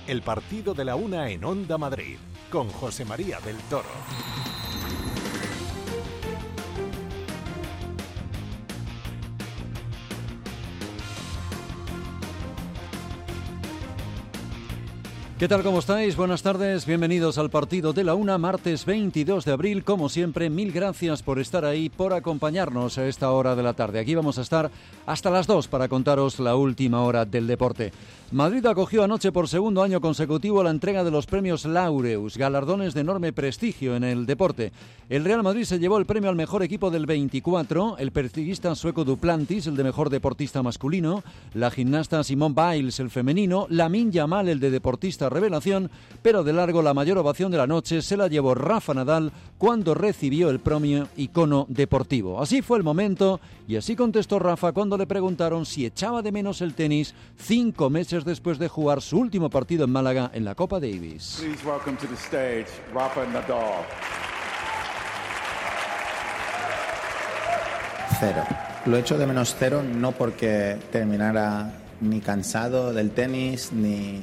El partido de la una en Onda Madrid, con José María del Toro. ¿Qué tal? ¿Cómo estáis? Buenas tardes, bienvenidos al partido de la una, martes 22 de abril. Como siempre, mil gracias por estar ahí, por acompañarnos a esta hora de la tarde. Aquí vamos a estar hasta las 2 para contaros la última hora del deporte. Madrid acogió anoche por segundo año consecutivo la entrega de los premios Laureus, galardones de enorme prestigio en el deporte. El Real Madrid se llevó el premio al mejor equipo del 24, el perciguista sueco Duplantis, el de mejor deportista masculino, la gimnasta Simone Biles, el femenino, Lamine Yamal, el de deportista revelación, pero de largo la mayor ovación de la noche se la llevó Rafa Nadal cuando recibió el premio Icono Deportivo. Así fue el momento y así contestó Rafa cuando le preguntaron si echaba de menos el tenis 5 meses después de jugar su último partido en Málaga en la Copa Davis. Please welcome to the stage Rafa Nadal. Cero. Lo echo de menos cero no porque terminara ni cansado del tenis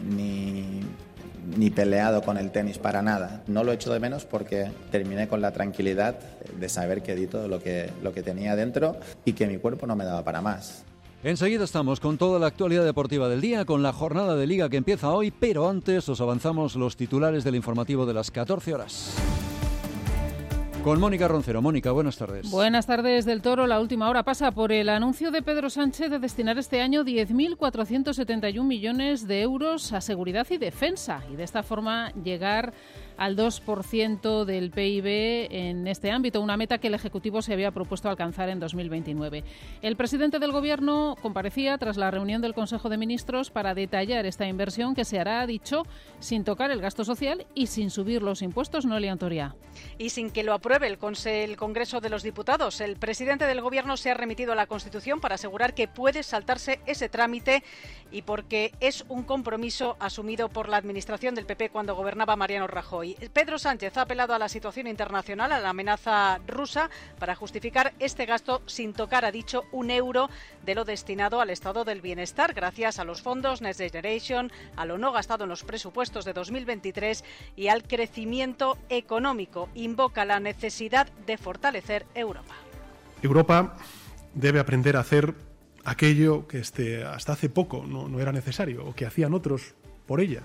ni peleado con el tenis, para nada. No lo echo de menos porque terminé con la tranquilidad de saber que di todo lo que tenía dentro y que mi cuerpo no me daba para más. Enseguida estamos con toda la actualidad deportiva del día, con la jornada de Liga que empieza hoy, pero antes os avanzamos los titulares del informativo de las 14 horas. Con Mónica Roncero. Mónica, buenas tardes. Buenas tardes, del Toro. La última hora pasa por el anuncio de Pedro Sánchez de destinar este año 10.471 millones de euros a seguridad y defensa y de esta forma llegar al 2% del PIB en este ámbito, una meta que el Ejecutivo se había propuesto alcanzar en 2029. El presidente del Gobierno comparecía tras la reunión del Consejo de Ministros para detallar esta inversión que se hará, ha dicho, sin tocar el gasto social y sin subir los impuestos. Noelia Antoria. Y sin que lo apruebe el Congreso de los Diputados. El presidente del Gobierno se ha remitido a la Constitución para asegurar que puede saltarse ese trámite y porque es un compromiso asumido por la administración del PP cuando gobernaba Mariano Rajoy. Pedro Sánchez ha apelado a la situación internacional, a la amenaza rusa, para justificar este gasto sin tocar, ha dicho, un euro de lo destinado al estado del bienestar, gracias a los fondos Next Generation, a lo no gastado en los presupuestos de 2023 y al crecimiento económico. Invoca la necesidad de fortalecer Europa. Europa debe aprender a hacer aquello que hasta hace poco no era necesario o que hacían otros por ella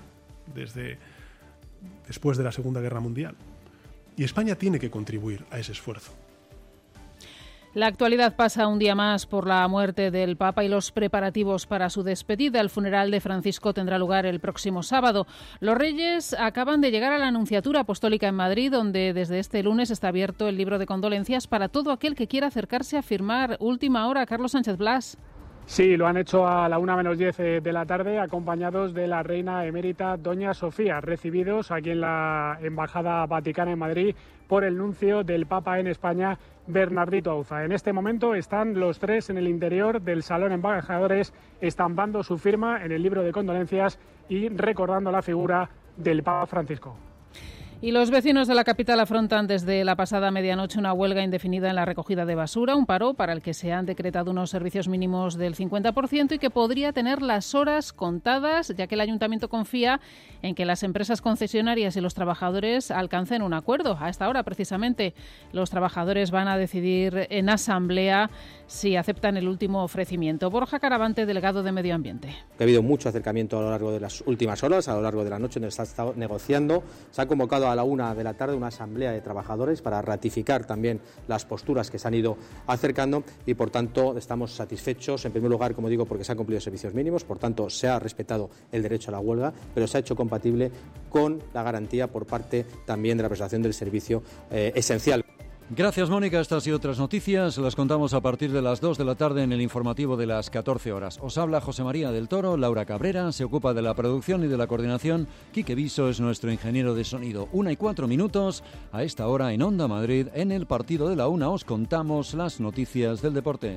después de la Segunda Guerra Mundial. Y España tiene que contribuir a ese esfuerzo. La actualidad pasa un día más por la muerte del Papa y los preparativos para su despedida. El funeral de Francisco tendrá lugar el próximo sábado. Los Reyes acaban de llegar a la Nunciatura Apostólica en Madrid, donde desde este lunes está abierto el libro de condolencias para todo aquel que quiera acercarse a firmar. Última hora, Carlos Sánchez Blas. Sí, lo han hecho a la 1:10 de la tarde, acompañados de la reina emérita Doña Sofía, recibidos aquí en la Embajada Vaticana en Madrid por el nuncio del Papa en España, Bernardito Auza. En este momento están los tres en el interior del Salón Embajadores, estampando su firma en el libro de condolencias y recordando la figura del Papa Francisco. Y los vecinos de la capital afrontan desde la pasada medianoche una huelga indefinida en la recogida de basura, un paro para el que se han decretado unos servicios mínimos del 50% y que podría tener las horas contadas, ya que el ayuntamiento confía en que las empresas concesionarias y los trabajadores alcancen un acuerdo. A esta hora, precisamente, los trabajadores van a decidir en asamblea si aceptan el último ofrecimiento. Borja Caravante, delegado de Medio Ambiente. Ha habido mucho acercamiento a lo largo de las últimas horas, a lo largo de la noche, donde se ha estado negociando. Se ha convocado a la 1 de la tarde una asamblea de trabajadores para ratificar también las posturas que se han ido acercando y, por tanto, estamos satisfechos, en primer lugar, como digo, porque se han cumplido servicios mínimos, por tanto, se ha respetado el derecho a la huelga, pero se ha hecho compatible con la garantía por parte también de la prestación del servicio esencial. Gracias, Mónica. Estas y otras noticias las contamos a partir de las 2 de la tarde en el informativo de las 14 horas. Os habla José María del Toro, Laura Cabrera se ocupa de la producción y de la coordinación. Quique Viso es nuestro ingeniero de sonido. 1:04 a esta hora en Onda Madrid. En el partido de la 1 os contamos las noticias del deporte.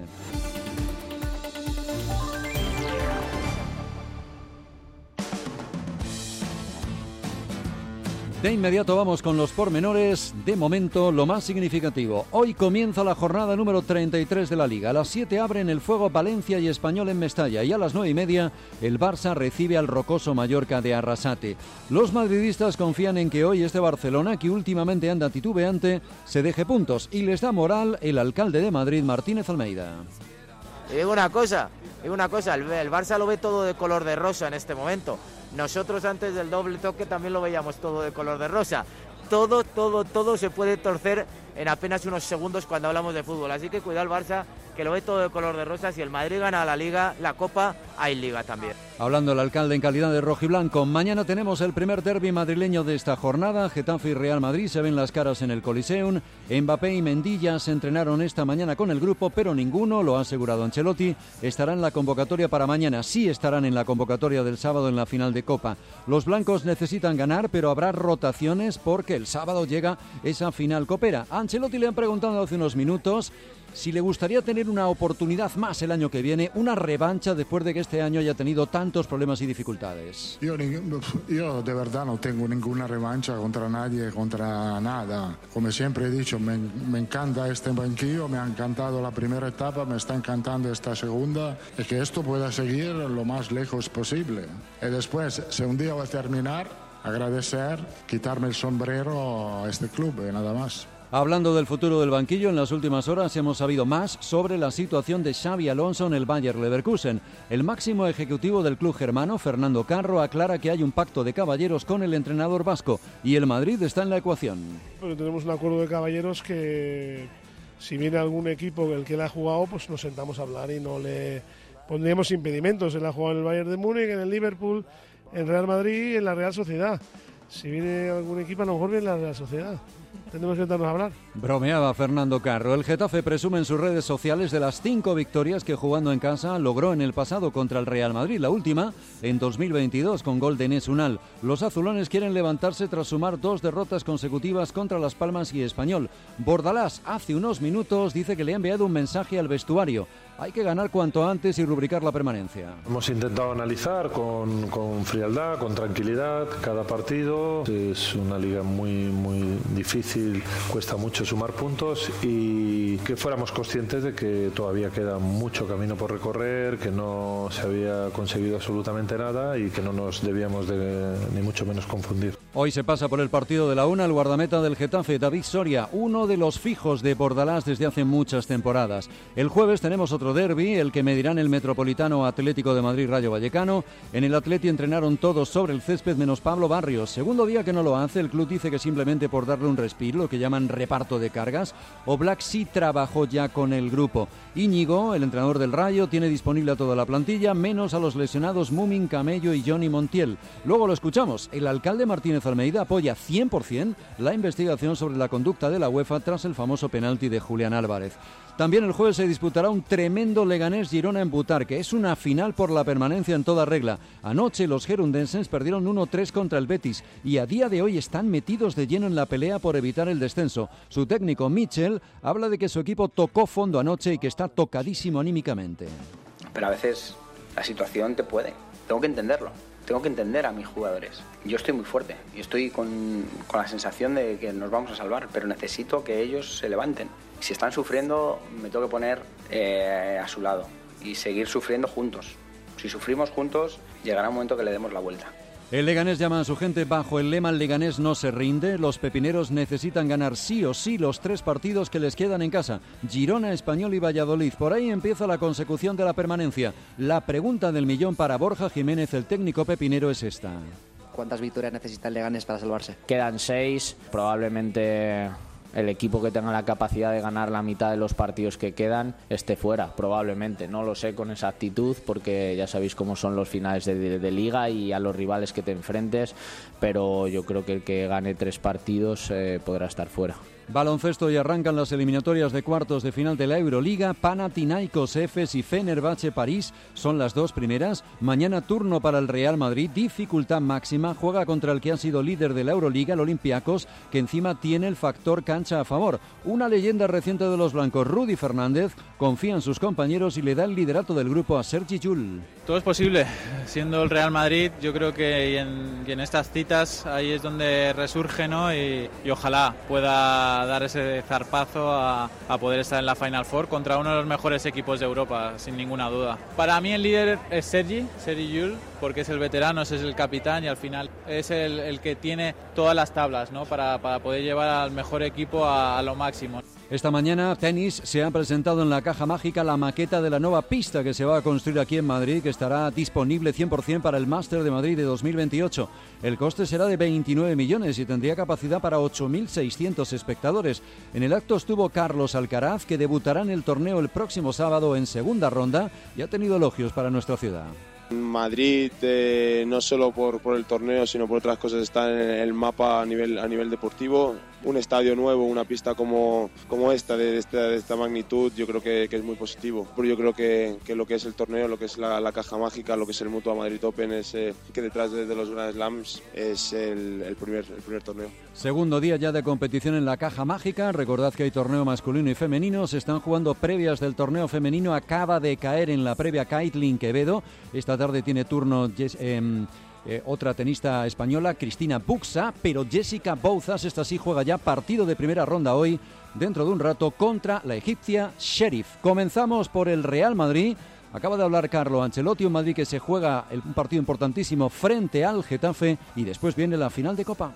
De inmediato vamos con los pormenores. De momento, lo más significativo. Hoy comienza la jornada número 33 de la Liga. A las 7 abren el fuego Valencia y Español en Mestalla. Y a las 9:30 el Barça recibe al rocoso Mallorca de Arrasate. Los madridistas confían en que hoy este Barcelona, que últimamente anda titubeante, se deje puntos. Y les da moral el alcalde de Madrid, Martínez Almeida. Y digo una cosa, el Barça lo ve todo de color de rosa en este momento. Nosotros antes del doble toque también lo veíamos todo de color de rosa. Todo se puede torcer en apenas unos segundos cuando hablamos de fútbol. Así que cuidado el Barça, que lo ve todo de color de rosa. Si el Madrid gana la Liga, la Copa, hay Liga también. Hablando el alcalde en calidad de rojiblanco, mañana tenemos el primer derbi madrileño de esta jornada. Getafe y Real Madrid se ven las caras en el Coliseum. Mbappé y Mendilla se entrenaron esta mañana con el grupo, pero ninguno, lo ha asegurado Ancelotti, estará en la convocatoria para mañana. Sí estarán en la convocatoria del sábado en la final de Copa. Los blancos necesitan ganar, pero habrá rotaciones porque el sábado llega esa final copera. A Ancelotti le han preguntado hace unos minutos si le gustaría tener una oportunidad más el año que viene, una revancha después de que este año haya tenido tantos problemas y dificultades. Yo de verdad no tengo ninguna revancha contra nadie, contra nada. Como siempre he dicho, me encanta este banquillo, me ha encantado la primera etapa, me está encantando esta segunda, y que esto pueda seguir lo más lejos posible. Y después, si un día va a terminar, agradecer, quitarme el sombrero a este club y nada más. Hablando del futuro del banquillo, en las últimas horas hemos sabido más sobre la situación de Xabi Alonso en el Bayer Leverkusen. El máximo ejecutivo del club germano, Fernando Carro, aclara que hay un pacto de caballeros con el entrenador vasco y el Madrid está en la ecuación. Pero tenemos un acuerdo de caballeros que si viene algún equipo el que le ha jugado, pues nos sentamos a hablar y no le pondríamos impedimentos. Él ha jugado en el Bayern de Múnich, en el Liverpool, en Real Madrid y en la Real Sociedad. Si viene algún equipo, a lo mejor viene la Real Sociedad. Tendremos que sentarnos a hablar. Bromeaba Fernando Carro. El Getafe presume en sus redes sociales de las 5 victorias que jugando en casa logró en el pasado contra el Real Madrid. La última en 2022 con gol de Enes Unal. Los azulones quieren levantarse tras sumar 2 derrotas consecutivas contra Las Palmas y Español. Bordalás hace unos minutos dice que le ha enviado un mensaje al vestuario. Hay que ganar cuanto antes y rubricar la permanencia. Hemos intentado analizar con frialdad, con tranquilidad cada partido. Es una liga muy difícil, cuesta mucho sumar puntos y que fuéramos conscientes de que todavía queda mucho camino por recorrer, que no se había conseguido absolutamente nada y que no nos debíamos ni mucho menos confundir. Hoy se pasa por el partido de la una el guardameta del Getafe, David Soria, uno de los fijos de Bordalás desde hace muchas temporadas. El jueves tenemos otro derbi, el que medirán el Metropolitano Atlético de Madrid Rayo Vallecano. En el Atleti entrenaron todos sobre el césped menos Pablo Barrios. Segundo día que no lo hace, el club dice que simplemente por darle un respiro, lo que llaman reparto de cargas. Oblak sí trabajó ya con el grupo. Íñigo, el entrenador del Rayo, tiene disponible a toda la plantilla, menos a los lesionados Mumin, Camello y Johnny Montiel. Luego lo escuchamos. El alcalde Martínez Almeida apoya 100% la investigación sobre la conducta de la UEFA tras el famoso penalti de Julián Álvarez. También el jueves se disputará un tremendo Leganés-Girona en Butarque. Es una final por la permanencia en toda regla. Anoche los gerundenses perdieron 1-3 contra el Betis y a día de hoy están metidos de lleno en la pelea por evitar el descenso. Su técnico, Michel, habla de que su equipo tocó fondo anoche y que está tocadísimo anímicamente. Pero a veces la situación te puede. Tengo que entenderlo. Tengo que entender a mis jugadores. Yo estoy muy fuerte y estoy con la sensación de que nos vamos a salvar, pero necesito que ellos se levanten. Si están sufriendo, me tengo que poner a su lado y seguir sufriendo juntos. Si sufrimos juntos, llegará un momento que le demos la vuelta. El Leganés llama a su gente bajo el lema "El Leganés no se rinde". Los pepineros necesitan ganar sí o sí los 3 partidos que les quedan en casa: Girona, Español y Valladolid. Por ahí empieza la consecución de la permanencia. La pregunta del millón para Borja Jiménez, el técnico pepinero, es esta. ¿Cuántas victorias necesita el Leganés para salvarse? Quedan 6, probablemente el equipo que tenga la capacidad de ganar la mitad de los partidos que quedan esté fuera, probablemente. No lo sé con exactitud porque ya sabéis cómo son los finales de liga y a los rivales que te enfrentes, pero yo creo que el que gane 3 partidos podrá estar fuera. Baloncesto, y arrancan las eliminatorias de cuartos de final de la Euroliga. Panathinaikos, Efes y Fenerbahce París son las dos primeras. Mañana turno para el Real Madrid, dificultad máxima, juega contra el que ha sido líder de la Euroliga, el Olympiacos, que encima tiene el factor cancha a favor. Una leyenda reciente de los blancos, Rudy Fernández, confía en sus compañeros y le da el liderato del grupo a Sergi Llull. Todo es posible, siendo el Real Madrid, yo creo que en estas citas ahí es donde resurge, ¿no? Y ojalá pueda dar ese zarpazo a poder estar en la Final Four contra uno de los mejores equipos de Europa, sin ninguna duda. Para mí el líder es Sergi Llull, porque es el veterano, es el capitán y al final es el que tiene todas las tablas, ¿no? para poder llevar al mejor equipo a lo máximo. Esta mañana, tenis, se ha presentado en la Caja Mágica la maqueta de la nueva pista que se va a construir aquí en Madrid, que estará disponible 100% para el Máster de Madrid de 2028. El coste será de 29 millones y tendría capacidad para 8.600 espectadores. En el acto estuvo Carlos Alcaraz, que debutará en el torneo el próximo sábado en segunda ronda y ha tenido elogios para nuestra ciudad. Madrid, no solo por el torneo, sino por otras cosas, está en el mapa a nivel deportivo. Un estadio nuevo, una pista como esta, de esta magnitud, yo creo que es muy positivo. Pero yo creo que lo que es el torneo, lo que es la Caja Mágica, lo que es el Mutua Madrid Open, es que detrás de los Grand Slams es el primer torneo. Segundo día ya de competición en la Caja Mágica. Recordad que hay torneo masculino y femenino. Se están jugando previas del torneo femenino. Acaba de caer en la previa Caitlin Quevedo. Esta tarde tiene turno otra tenista española, Cristina Buxa, pero Jessica Bouzas, esta sí juega ya partido de primera ronda hoy, dentro de un rato, contra la egipcia Sheriff. Comenzamos por el Real Madrid. Acaba de hablar Carlo Ancelotti, un Madrid que se juega un partido importantísimo frente al Getafe y después viene la final de Copa.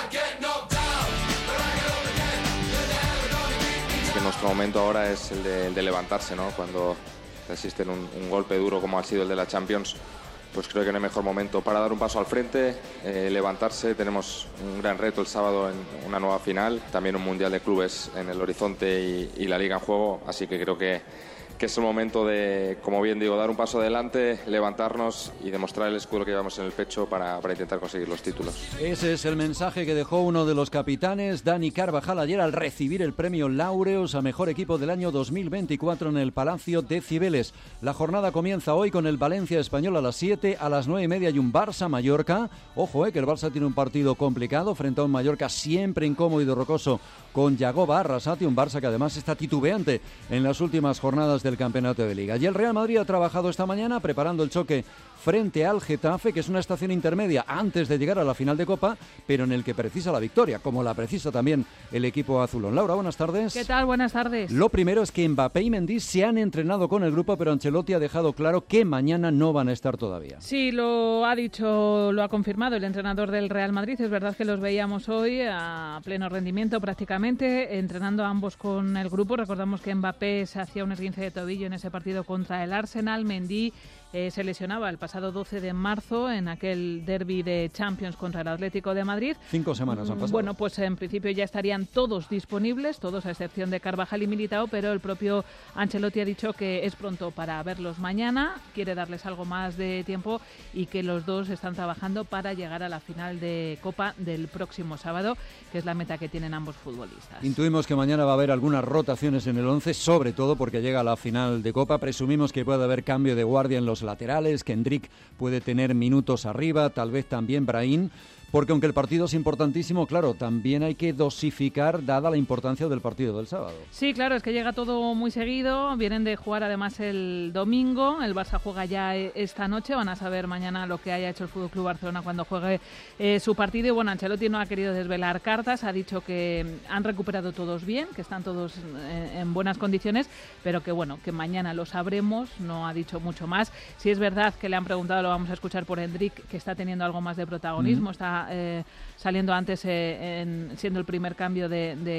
Que nuestro momento ahora es el de levantarse, ¿no? Cuando resisten un golpe duro como ha sido el de la Champions, pues creo que no hay mejor momento para dar un paso al frente, levantarse. Tenemos un gran reto el sábado en una nueva final, también un Mundial de Clubes en el horizonte y la Liga en juego, así que creo que es el momento de, como bien digo, dar un paso adelante, levantarnos y demostrar el escudo que llevamos en el pecho para intentar conseguir los títulos. Ese es el mensaje que dejó uno de los capitanes, Dani Carvajal, ayer al recibir el premio Laureus a Mejor Equipo del año 2024 en el Palacio de Cibeles. La jornada comienza hoy con el Valencia Español a las 7, a las 9:30 y un Barça-Mallorca. Ojo, que el Barça tiene un partido complicado frente a un Mallorca siempre incómodo y rocoso con Yagoba Arrasate, un Barça que además está titubeante en las últimas jornadas del campeonato de Liga. Y el Real Madrid ha trabajado esta mañana preparando el choque frente al Getafe, que es una estación intermedia antes de llegar a la final de Copa, pero en el que precisa la victoria, como la precisa también el equipo azulón. Laura, buenas tardes. ¿Qué tal? Buenas tardes. Lo primero es que Mbappé y Mendy se han entrenado con el grupo, pero Ancelotti ha dejado claro que mañana no van a estar todavía. Sí, lo ha confirmado el entrenador del Real Madrid. Es verdad que los veíamos hoy a pleno rendimiento prácticamente, entrenando ambos con el grupo. Recordamos que Mbappé se hacía un esguince de tobillo en ese partido contra el Arsenal. Mendy se lesionaba el pasado 12 de marzo en aquel derbi de Champions contra el Atlético de Madrid. 5 semanas han pasado. Bueno, pues en principio ya estarían todos disponibles, todos a excepción de Carvajal y Militao, pero el propio Ancelotti ha dicho que es pronto para verlos mañana, quiere darles algo más de tiempo y que los dos están trabajando para llegar a la final de Copa del próximo sábado, que es la meta que tienen ambos futbolistas. Intuimos que mañana va a haber algunas rotaciones en el 11, sobre todo porque llega a la final de Copa. Presumimos que puede haber cambio de guardia en los laterales, que Endrick puede tener minutos arriba, tal vez también Brahim, porque aunque el partido es importantísimo, claro, también hay que dosificar dada la importancia del partido del sábado. Sí, claro, es que llega todo muy seguido, vienen de jugar además el domingo, el Barça juega ya esta noche, van a saber mañana lo que haya hecho el FC Barcelona cuando juegue su partido y bueno, Ancelotti no ha querido desvelar cartas, ha dicho que han recuperado todos bien, que están todos en buenas condiciones, pero que bueno, que mañana lo sabremos, no ha dicho mucho más. Si es verdad que le han preguntado, lo vamos a escuchar por Endrick, que está teniendo algo más de protagonismo, está saliendo antes siendo el primer cambio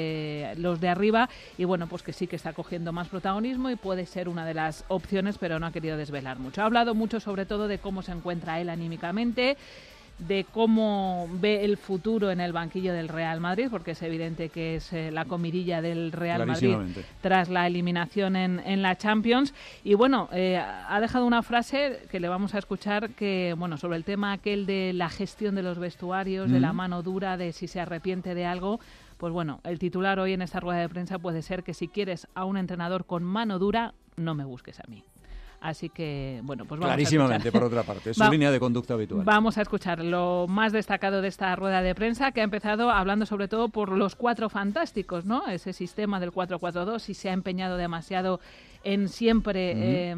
de los de arriba y bueno, pues que sí que está cogiendo más protagonismo y puede ser una de las opciones, pero no ha querido desvelar mucho. Ha hablado mucho sobre todo de cómo se encuentra él anímicamente, de cómo ve el futuro en el banquillo del Real Madrid, porque es evidente que es la comidilla del Real Madrid tras la eliminación en la Champions. Y bueno, ha dejado una frase que le vamos a escuchar, que bueno, sobre el tema aquel de la gestión de los vestuarios, de la mano dura, de si se arrepiente de algo. Pues bueno, el titular hoy en esta rueda de prensa puede ser que si quieres a un entrenador con mano dura, no me busques a mí. Así que, bueno, pues vamos clarísimamente, a escuchar. por otra parte, es su línea de conducta habitual. Vamos a escuchar lo más destacado de esta rueda de prensa, que ha empezado hablando sobre todo por los 4 fantásticos, ¿no? Ese sistema del 4-4-2, y se ha empeñado demasiado en siempre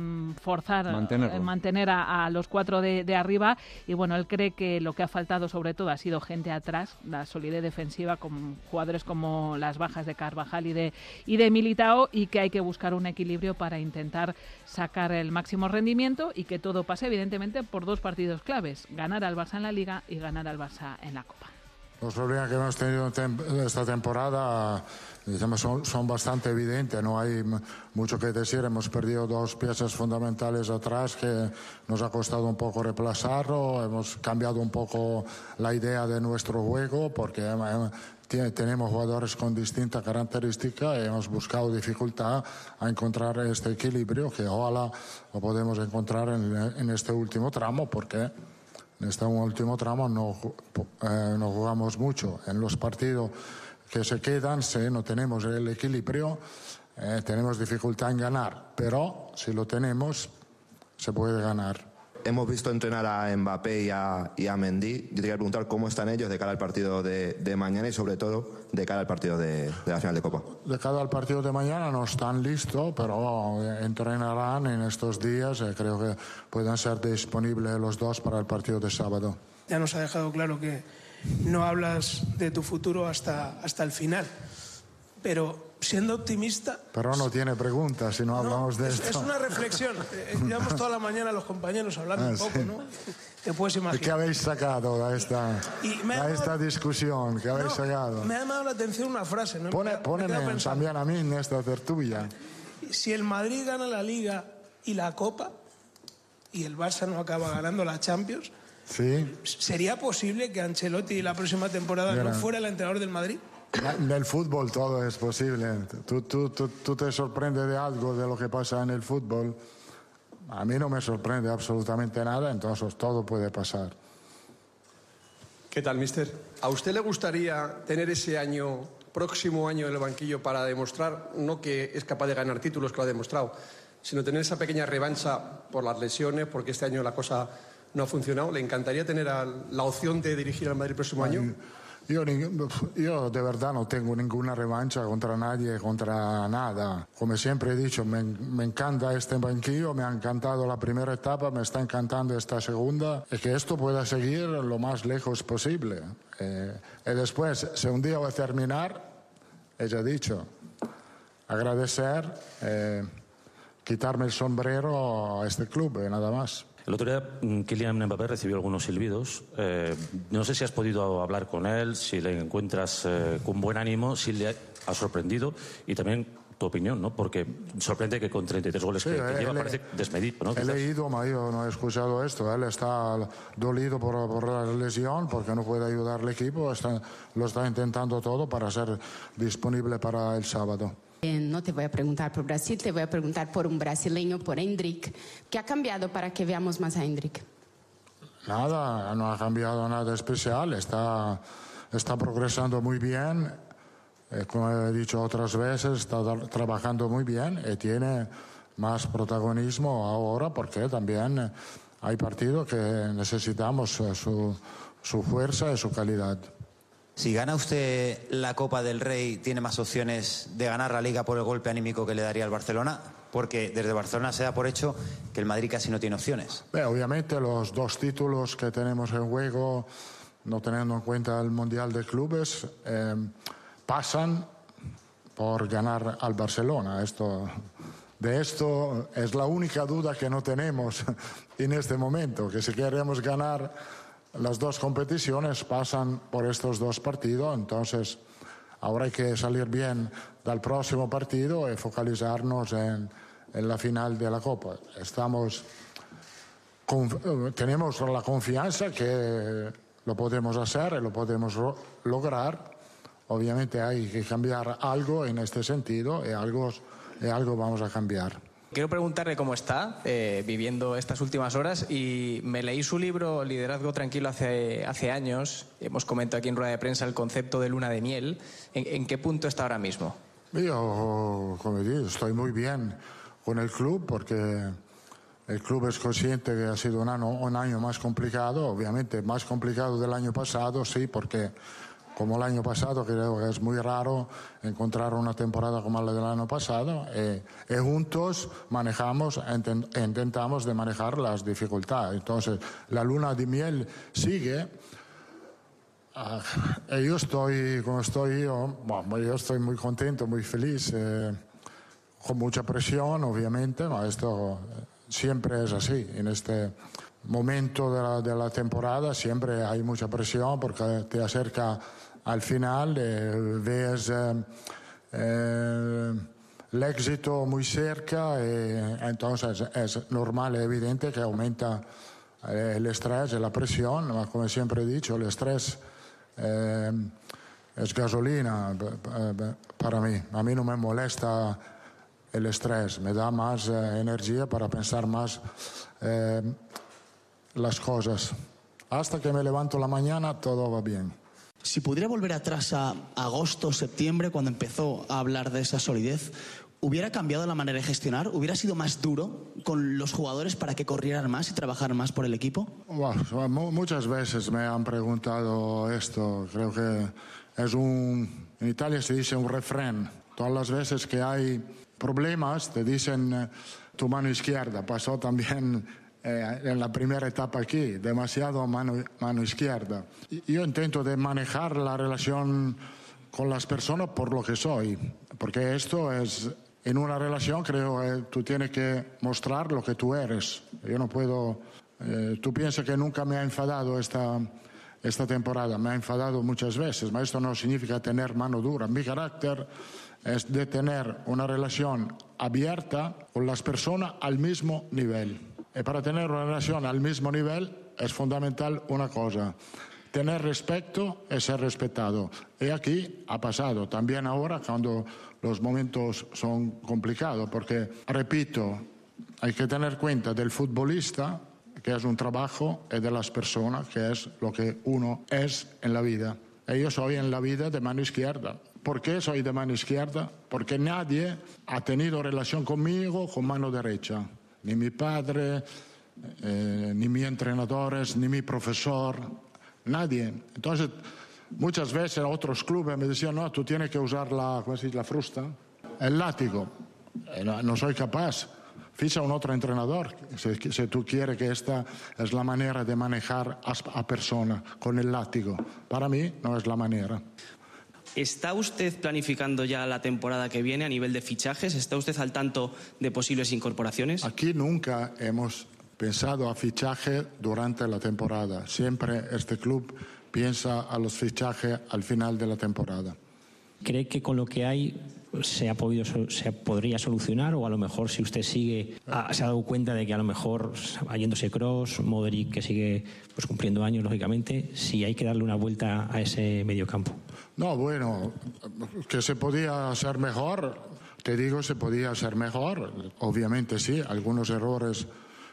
mantener a los 4 de arriba, y bueno, él cree que lo que ha faltado sobre todo ha sido gente atrás, la solidez defensiva, con jugadores como las bajas de Carvajal y de Militao, y que hay que buscar un equilibrio para intentar sacar el máximo rendimiento, y que todo pase evidentemente por 2 partidos claves: ganar al Barça en la Liga y ganar al Barça en la Copa. Los problemas que hemos tenido esta temporada son bastante evidentes, no hay mucho que decir. Hemos perdido 2 piezas fundamentales atrás que nos ha costado un poco reemplazarlo. Hemos cambiado un poco la idea de nuestro juego porque tenemos jugadores con distintas características y hemos buscado dificultad a encontrar este equilibrio que ojalá lo podemos encontrar en este último tramo, porque en este último tramo no jugamos mucho. En los partidos que se quedan, si no tenemos el equilibrio, tenemos dificultad en ganar, pero si lo tenemos, se puede ganar. Hemos visto entrenar a Mbappé y a Mendy. Yo te quería preguntar cómo están ellos de cara al partido de mañana y sobre todo de cara al partido de la final de Copa. De cara al partido de mañana no están listos, pero entrenarán en estos días. Creo que pueden ser disponibles los 2 para el partido de sábado. Ya nos ha dejado claro que no hablas de tu futuro hasta el final, pero siendo optimista... Pero no tiene preguntas si no hablamos de esto. Es una reflexión. Llevamos toda la mañana los compañeros hablando un poco, ¿no? Te puedes imaginar. ¿Qué habéis sacado a esta discusión? ¿Qué habéis sacado? Me ha llamado la atención una frase, ¿no? Póneme también a mí en esta tertulia. Si el Madrid gana la Liga y la Copa y el Barça no acaba ganando la Champions, ¿sí? ¿Sería posible que Ancelotti la próxima temporada no fuera el entrenador del Madrid? En el fútbol todo es posible. Tú te sorprendes de algo de lo que pasa en el fútbol. A mí no me sorprende absolutamente nada, entonces todo puede pasar. ¿Qué tal, mister? ¿A usted le gustaría tener ese próximo año en el banquillo para demostrar, no que es capaz de ganar títulos, que lo ha demostrado, sino tener esa pequeña revancha por las lesiones, porque este año la cosa no ha funcionado? ¿Le encantaría tener la opción de dirigir al Madrid el próximo año? Yo de verdad no tengo ninguna revancha contra nadie, contra nada. Como siempre he dicho, me encanta este banquillo, me ha encantado la primera etapa, me está encantando esta segunda, y que esto pueda seguir lo más lejos posible. Y después, si un día va a terminar, he dicho, agradecer, quitarme el sombrero a este club, nada más. El otro día Kylian Mbappé recibió algunos silbidos. No sé si has podido hablar con él, si le encuentras con buen ánimo, si le ha sorprendido, y también tu opinión, ¿no? Porque sorprende que con 33 goles que lleva parece desmedido, ¿no? He leído, yo no he escuchado esto. Él está dolido por la lesión, porque no puede ayudar al equipo. Lo está intentando todo para ser disponible para el sábado. No te voy a preguntar por Brasil, te voy a preguntar por un brasileño, por Endrick. ¿Qué ha cambiado para que veamos más a Endrick? Nada, no ha cambiado nada especial. Está progresando muy bien. Como he dicho otras veces, está trabajando muy bien y tiene más protagonismo ahora, porque también hay partidos que necesitamos su fuerza y su calidad. Si gana usted la Copa del Rey, ¿tiene más opciones de ganar la Liga por el golpe anímico que le daría al Barcelona? Porque desde Barcelona se da por hecho que el Madrid casi no tiene opciones. Obviamente los 2 títulos que tenemos en juego, no teniendo en cuenta el Mundial de Clubes, pasan por ganar al Barcelona. De esto es la única duda que no tenemos en este momento, que si queremos ganar las 2 competiciones pasan por estos 2 partidos, entonces ahora hay que salir bien del próximo partido y focalizarnos en la final de la Copa. Tenemos la confianza que lo podemos hacer y lo podemos lograr. Obviamente hay que cambiar algo en este sentido y algo vamos a cambiar. Quiero preguntarle cómo está viviendo estas últimas horas, y me leí su libro Liderazgo Tranquilo hace años. Hemos comentado aquí en rueda de prensa el concepto de luna de miel. ¿En qué punto está ahora mismo? Yo, como digo, estoy muy bien con el club, porque el club es consciente que ha sido un año más complicado, obviamente más complicado del año pasado, sí, porque como el año pasado creo que es muy raro encontrar una temporada como la del año pasado, y juntos manejamos, intentamos de manejar las dificultades. Entonces la luna de miel sigue. Yo estoy como estoy yo estoy muy contento, muy feliz, con mucha presión obviamente, pero esto siempre es así. En este momento de la temporada siempre hay mucha presión porque te acerca al final, ves el éxito muy cerca, entonces es normal, es evidente que aumenta el estrés y la presión. Como siempre he dicho, el estrés es gasolina para mí. A mí no me molesta el estrés, me da más energía para pensar más las cosas. Hasta que me levanto la mañana todo va bien. Si pudiera volver atrás a agosto, septiembre, cuando empezó a hablar de esa solidez, ¿hubiera cambiado la manera de gestionar? ¿Hubiera sido más duro con los jugadores para que corrieran más y trabajaran más por el equipo? Bueno, muchas veces me han preguntado esto. Creo que en Italia se dice un refrán. Todas las veces que hay problemas te dicen tu mano izquierda. Pasó también en la primera etapa aquí, demasiado mano izquierda. Yo intento de manejar la relación con las personas por lo que soy, porque esto es, en una relación creo que tú tienes que mostrar lo que tú eres. Yo no puedo, tú piensas que nunca me ha enfadado esta temporada, me ha enfadado muchas veces, pero esto no significa tener mano dura. Mi carácter es de tener una relación abierta con las personas al mismo nivel. Y para tener una relación al mismo nivel es fundamental una cosa: tener respeto y ser respetado. Y aquí ha pasado también ahora cuando los momentos son complicados, porque, repito, hay que tener cuenta del futbolista, que es un trabajo, y de las personas, que es lo que uno es en la vida. Y yo soy en la vida de mano izquierda. ¿Por qué soy de mano izquierda? Porque nadie ha tenido relación conmigo con mano derecha. Ni mi padre, ni mis entrenadores, ni mi profesor, nadie. Entonces, muchas veces otros clubes me decían, no, tú tienes que usar la frusta, el látigo. No soy capaz. Ficha un otro entrenador, si tú quieres que esta es la manera de manejar a persona con el látigo. Para mí no es la manera. ¿Está usted planificando ya la temporada que viene a nivel de fichajes? ¿Está usted al tanto de posibles incorporaciones? Aquí nunca hemos pensado a fichaje durante la temporada. Siempre este club piensa a los fichajes al final de la temporada. ¿Cree que con lo que hay se podría solucionar, o a lo mejor si usted sigue se ha dado cuenta de que a lo mejor yéndose Kroos, Modric, que sigue pues cumpliendo años lógicamente, si hay que darle una vuelta a ese mediocampo? No, bueno, que se podía hacer mejor, te digo, se podía hacer mejor, obviamente sí, algunos errores.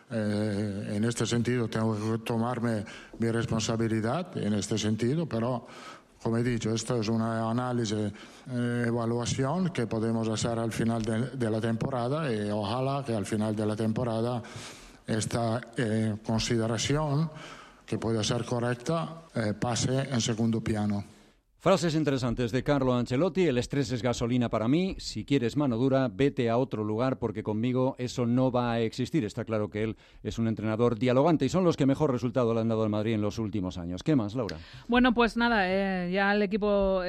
En este sentido tengo que tomarme mi responsabilidad en este sentido, pero como he dicho, esto es una análisis, evaluación que podemos hacer al final de la temporada, y ojalá que al final de la temporada esta consideración, que puede ser correcta, pase en segundo plano. Frases interesantes de Carlo Ancelotti. El estrés es gasolina para mí. Si quieres mano dura, vete a otro lugar, porque conmigo eso no va a existir. Está claro que él es un entrenador dialogante y son los que mejor resultado le han dado al Madrid en los últimos años. ¿Qué más, Laura? Bueno, pues nada, ya el equipo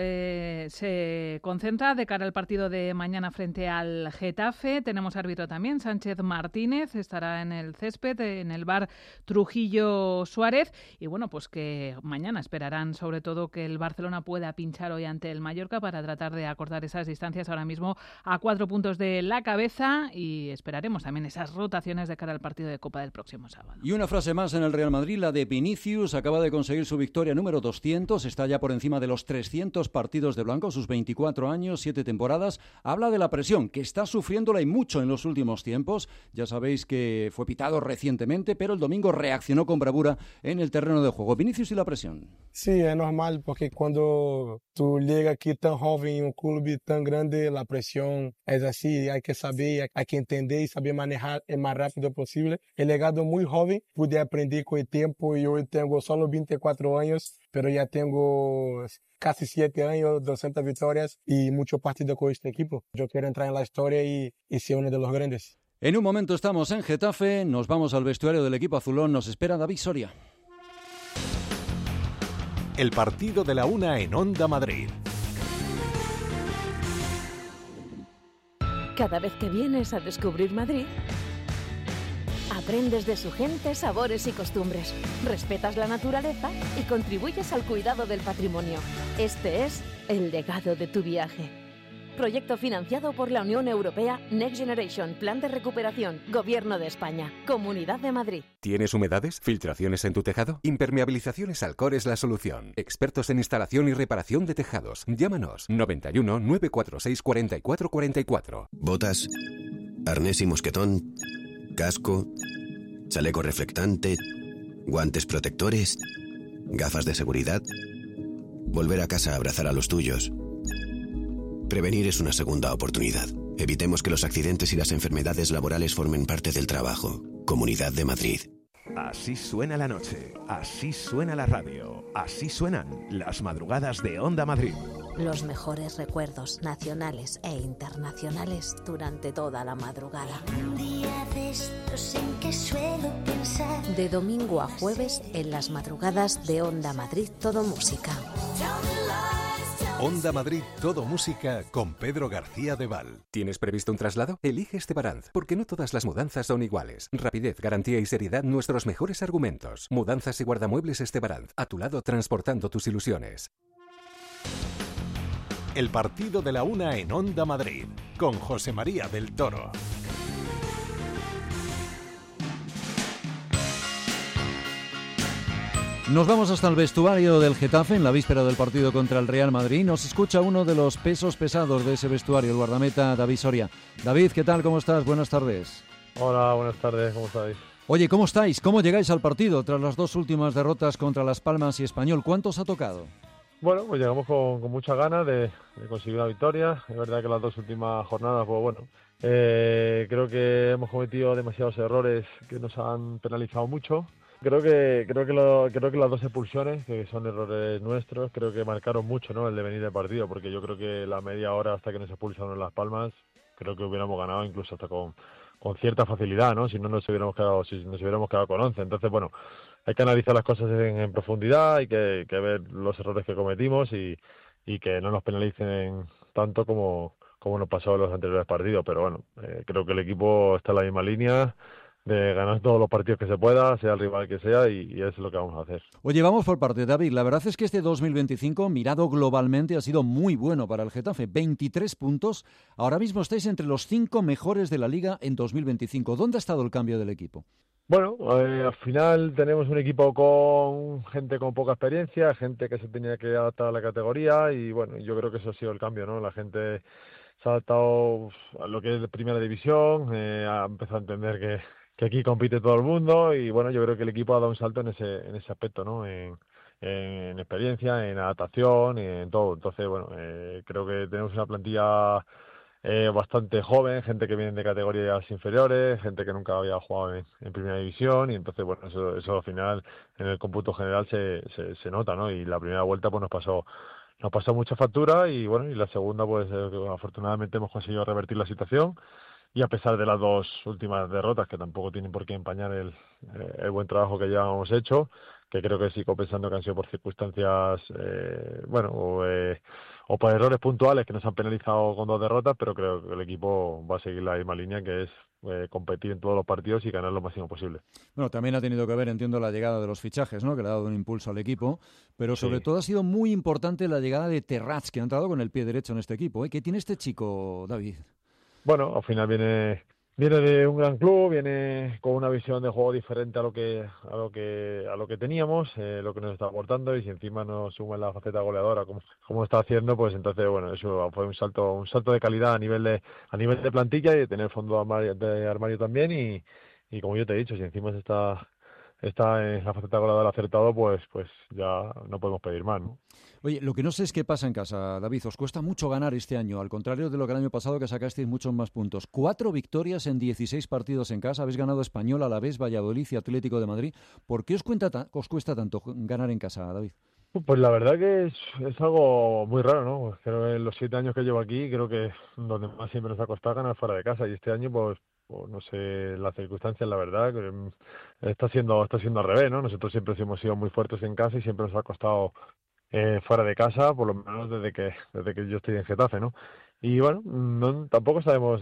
se concentra de cara al partido de mañana frente al Getafe. Tenemos árbitro también, Sánchez Martínez, estará en el césped, en el bar Trujillo Suárez. Y bueno, pues que mañana esperarán sobre todo que el Barcelona pueda pueda pinchar hoy ante el Mallorca para tratar de acortar esas distancias ahora mismo a 4 puntos de la cabeza, y esperaremos también esas rotaciones de cara al partido de Copa del próximo sábado. Y una frase más en el Real Madrid, la de Vinicius. Acaba de conseguir su victoria número 200, está ya por encima de los 300 partidos de blanco, sus 24 años, 7 temporadas. Habla de la presión, que está sufriéndola y mucho en los últimos tiempos. Ya sabéis que fue pitado recientemente, pero el domingo reaccionó con bravura en el terreno de juego. Vinicius y la presión. Sí, es normal, porque cuando tú llegas aquí tan joven en un club tan grande, la presión es así. Hay que saber, hay que entender y saber manejar el más rápido posible. He llegado muy joven, pude aprender con el tiempo y hoy tengo solo 24 años, pero ya tengo casi 7 años, 200 victorias y muchos partidos con este equipo. Yo quiero entrar en la historia y ser uno de los grandes. En un momento estamos en Getafe, nos vamos al vestuario del equipo azulón, nos espera David Soria. El partido de la una en Onda Madrid. Cada vez que vienes a descubrir Madrid, aprendes de su gente, sabores y costumbres, respetas la naturaleza y contribuyes al cuidado del patrimonio. Este es el legado de tu viaje. Proyecto financiado por la Unión Europea Next Generation, Plan de Recuperación, Gobierno de España, Comunidad de Madrid. ¿Tienes humedades? ¿Filtraciones en tu tejado? Impermeabilizaciones Alcor es la solución. Expertos en instalación y reparación de tejados. Llámanos 91 946 44 44. Botas, arnés y mosquetón, casco, chaleco reflectante, guantes protectores, gafas de seguridad. Volver a casa a abrazar a los tuyos. Prevenir es una segunda oportunidad. Evitemos que los accidentes y las enfermedades laborales formen parte del trabajo. Comunidad de Madrid. Así suena la noche, así suena la radio, así suenan las madrugadas de Onda Madrid. Los mejores recuerdos nacionales e internacionales durante toda la madrugada. Un día de estos en que suelo pensar. De domingo a jueves en las madrugadas de Onda Madrid Todo Música. Onda Madrid Todo Música con Pedro García de Val. ¿Tienes previsto un traslado? Elige Estebaranz, porque no todas las mudanzas son iguales. Rapidez, garantía y seriedad, nuestros mejores argumentos. Mudanzas y guardamuebles Estebaranz, a tu lado transportando tus ilusiones. El partido de la una en Onda Madrid, con José María del Toro. Nos vamos hasta el vestuario del Getafe en la víspera del partido contra el Real Madrid. Nos escucha uno de los pesos pesados de ese vestuario, el guardameta David Soria. David, ¿qué tal? ¿Cómo estás? Buenas tardes. Hola, buenas tardes. ¿Cómo estáis? Oye, ¿cómo estáis? ¿Cómo llegáis al partido tras las dos últimas derrotas contra Las Palmas y Español? ¿Cuántos ha tocado? Bueno, pues llegamos con muchas ganas de conseguir una victoria. Es verdad que las dos últimas jornadas, pues bueno, creo que hemos cometido demasiados errores que nos han penalizado mucho. Creo que las dos expulsiones, que son errores nuestros, creo que marcaron mucho, ¿no?, el devenir del partido, porque yo creo que la media hora hasta que nos expulsaron en Las Palmas, creo que hubiéramos ganado incluso hasta con cierta facilidad, ¿no?, si nos hubiéramos quedado con 11. Entonces, bueno, hay que analizar las cosas en profundidad, hay que ver los errores que cometimos y que no nos penalicen tanto como nos pasó en los anteriores partidos. Pero bueno, creo que el equipo está en la misma línea de ganar todos los partidos que se pueda, sea el rival que sea, y es lo que vamos a hacer. Oye, vamos por parte, David. La verdad es que este 2025, mirado globalmente, ha sido muy bueno para el Getafe. 23 puntos. Ahora mismo estáis entre los 5 mejores de la Liga en 2025. ¿Dónde ha estado el cambio del equipo? Bueno, al final tenemos un equipo con gente con poca experiencia, gente que se tenía que adaptar a la categoría, y bueno, yo creo que eso ha sido el cambio, ¿no? La gente se ha adaptado a lo que es la primera división, ha empezado a entender que aquí compite todo el mundo, y bueno, yo creo que el equipo ha dado un salto en ese aspecto, ¿no? En experiencia, en adaptación y en todo. Entonces, bueno, creo que tenemos una plantilla bastante joven, gente que viene de categorías inferiores, gente que nunca había jugado en primera división, y entonces, bueno, eso al final en el cómputo general se nota, ¿no? Y la primera vuelta pues nos pasó mucha factura, y bueno, y la segunda pues afortunadamente hemos conseguido revertir la situación. Y a pesar de las dos últimas derrotas, que tampoco tienen por qué empañar el buen trabajo que ya hemos hecho, que creo que sigo pensando que han sido por circunstancias, o por errores puntuales que nos han penalizado con dos derrotas, pero creo que el equipo va a seguir la misma línea, que es competir en todos los partidos y ganar lo máximo posible. Bueno, también ha tenido que ver, entiendo, la llegada de los fichajes, ¿no? Que le ha dado un impulso al equipo, pero sobre todo ha sido muy importante la llegada de Terrats, que ha entrado con el pie derecho en este equipo. ¿Qué tiene este chico, David? Bueno, al final viene de un gran club, viene con una visión de juego diferente a lo que teníamos, lo que nos está aportando, y si encima nos suma en la faceta goleadora como está haciendo, pues entonces bueno, eso fue un salto de calidad a nivel de plantilla y de tener fondo de armario también, y como yo te he dicho, si encima está en la faceta goleadora acertado, pues ya no podemos pedir más, ¿no? Oye, lo que no sé es qué pasa en casa, David. Os cuesta mucho ganar este año, al contrario de lo que el año pasado, que sacasteis muchos más puntos. 4 victorias en 16 partidos en casa. Habéis ganado Español, Alavés, Valladolid y Atlético de Madrid. ¿Por qué os cuesta tanto ganar en casa, David? Pues la verdad que es algo muy raro, ¿no? Creo que en los 7 años que llevo aquí, creo que donde más siempre nos ha costado ganar fuera de casa. Y este año, pues no sé las circunstancias, la verdad, que está siendo al revés, ¿no? Nosotros siempre hemos sido muy fuertes en casa y siempre nos ha costado fuera de casa, por lo menos desde que yo estoy en Getafe, ¿no? Y bueno, tampoco sabemos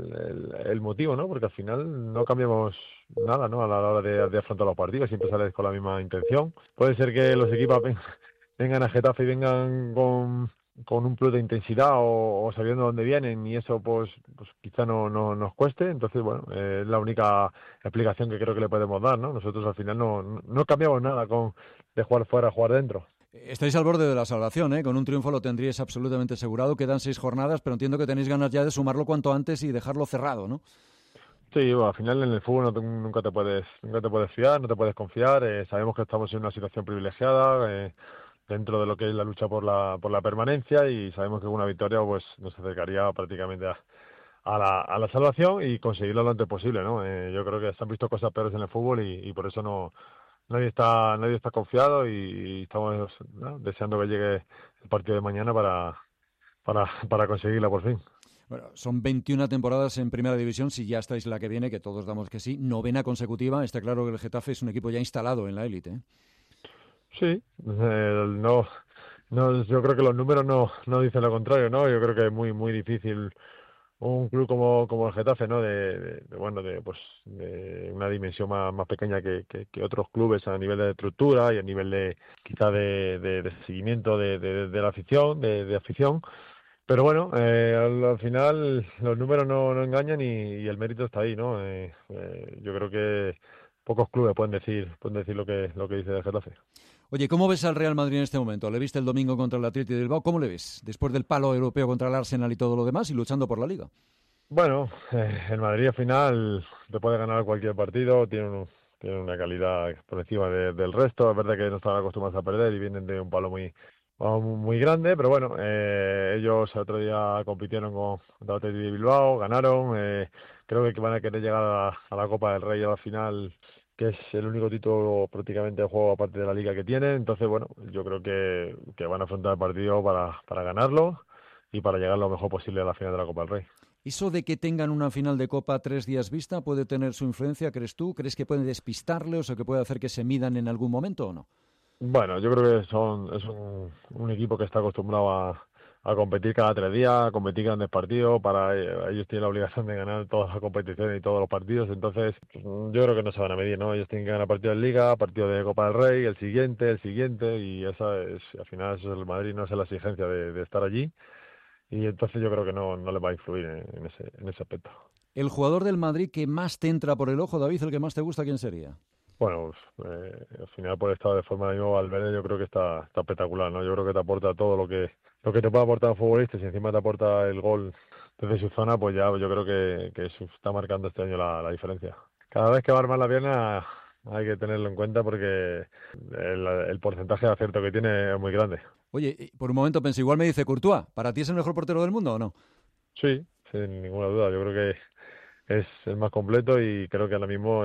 el motivo, ¿no? Porque al final no cambiamos nada, ¿no? A la hora de afrontar los partidos, siempre sales con la misma intención. Puede ser que los equipos vengan a Getafe y vengan con un plus de intensidad o sabiendo dónde vienen, y eso pues quizá no nos cueste. Entonces, bueno, es la única explicación que creo que le podemos dar, ¿no? Nosotros al final no cambiamos nada de jugar fuera a jugar dentro. Estáis al borde de la salvación, ¿eh? Con un triunfo lo tendríais absolutamente asegurado. Quedan 6 jornadas, pero entiendo que tenéis ganas ya de sumarlo cuanto antes y dejarlo cerrado, ¿no? Sí, bueno, al final en el fútbol nunca te puedes fiar, no te puedes confiar. Sabemos que estamos en una situación privilegiada dentro de lo que es la lucha por la permanencia, y sabemos que una victoria pues nos acercaría prácticamente a la salvación y conseguirlo lo antes posible, ¿no? Yo creo que se han visto cosas peores en el fútbol y por eso nadie está confiado, y estamos, ¿no?, deseando que llegue el partido de mañana para conseguirla por fin. Bueno, son 21 temporadas en Primera División, si ya estáis la que viene, que todos damos que sí, 9ª consecutiva. Está claro que el Getafe es un equipo ya instalado en la élite, ¿eh? Sí, yo creo que los números no dicen lo contrario, ¿no? Yo creo que es muy muy difícil un club como el Getafe, ¿no? De una dimensión más pequeña que otros clubes a nivel de estructura y a nivel de quizá de seguimiento de la afición, de afición. Pero bueno, al final los números no engañan y el mérito está ahí, ¿no? Yo creo que pocos clubes pueden decir lo que dice el Getafe. Oye, ¿cómo ves al Real Madrid en este momento? ¿Le viste el domingo contra el Athletic de Bilbao? ¿Cómo le ves? Después del palo europeo contra el Arsenal y todo lo demás, y luchando por la Liga. Bueno, el Madrid al final te puede ganar cualquier partido, tiene una calidad por encima del resto. Es verdad que no están acostumbrados a perder y vienen de un palo muy grande, pero bueno, ellos el otro día compitieron con el Athletic de Bilbao, ganaron. Creo que van a querer llegar a la Copa del Rey a la final, que es el único título prácticamente de juego aparte de la Liga que tienen. Entonces, bueno, yo creo que van a afrontar el partido para ganarlo y para llegar lo mejor posible a la final de la Copa del Rey. ¿Eso de que tengan una final de Copa 3 días vista puede tener su influencia, crees tú? ¿Crees que puede despistarles o que puede hacer que se midan en algún momento o no? Bueno, yo creo que es un equipo que está acostumbrado a competir cada 3 días, a competir grandes partidos. Ellos tienen la obligación de ganar todas las competiciones y todos los partidos. Entonces, yo creo que no se van a medir, ¿no? Ellos tienen que ganar partidos de Liga, partidos de Copa del Rey, el siguiente, y al final eso es el Madrid, no es la exigencia de estar allí. Y entonces yo creo que no les va a influir en ese aspecto. ¿El jugador del Madrid que más te entra por el ojo, David, el que más te gusta, quién sería? Bueno, al final por estado de forma de nuevo, Valverde, yo creo que está espectacular, ¿no? Yo creo que te aporta todo lo que te puede aportar un futbolista, y si encima te aporta el gol desde su zona, pues ya yo creo que eso está marcando este año la diferencia. Cada vez que va a armar la pierna hay que tenerlo en cuenta, porque el porcentaje de acierto que tiene es muy grande. Oye, por un momento pensé, igual me dice Courtois, ¿para ti es el mejor portero del mundo o no? Sí, sin ninguna duda. Yo creo que es el más completo, y creo que ahora mismo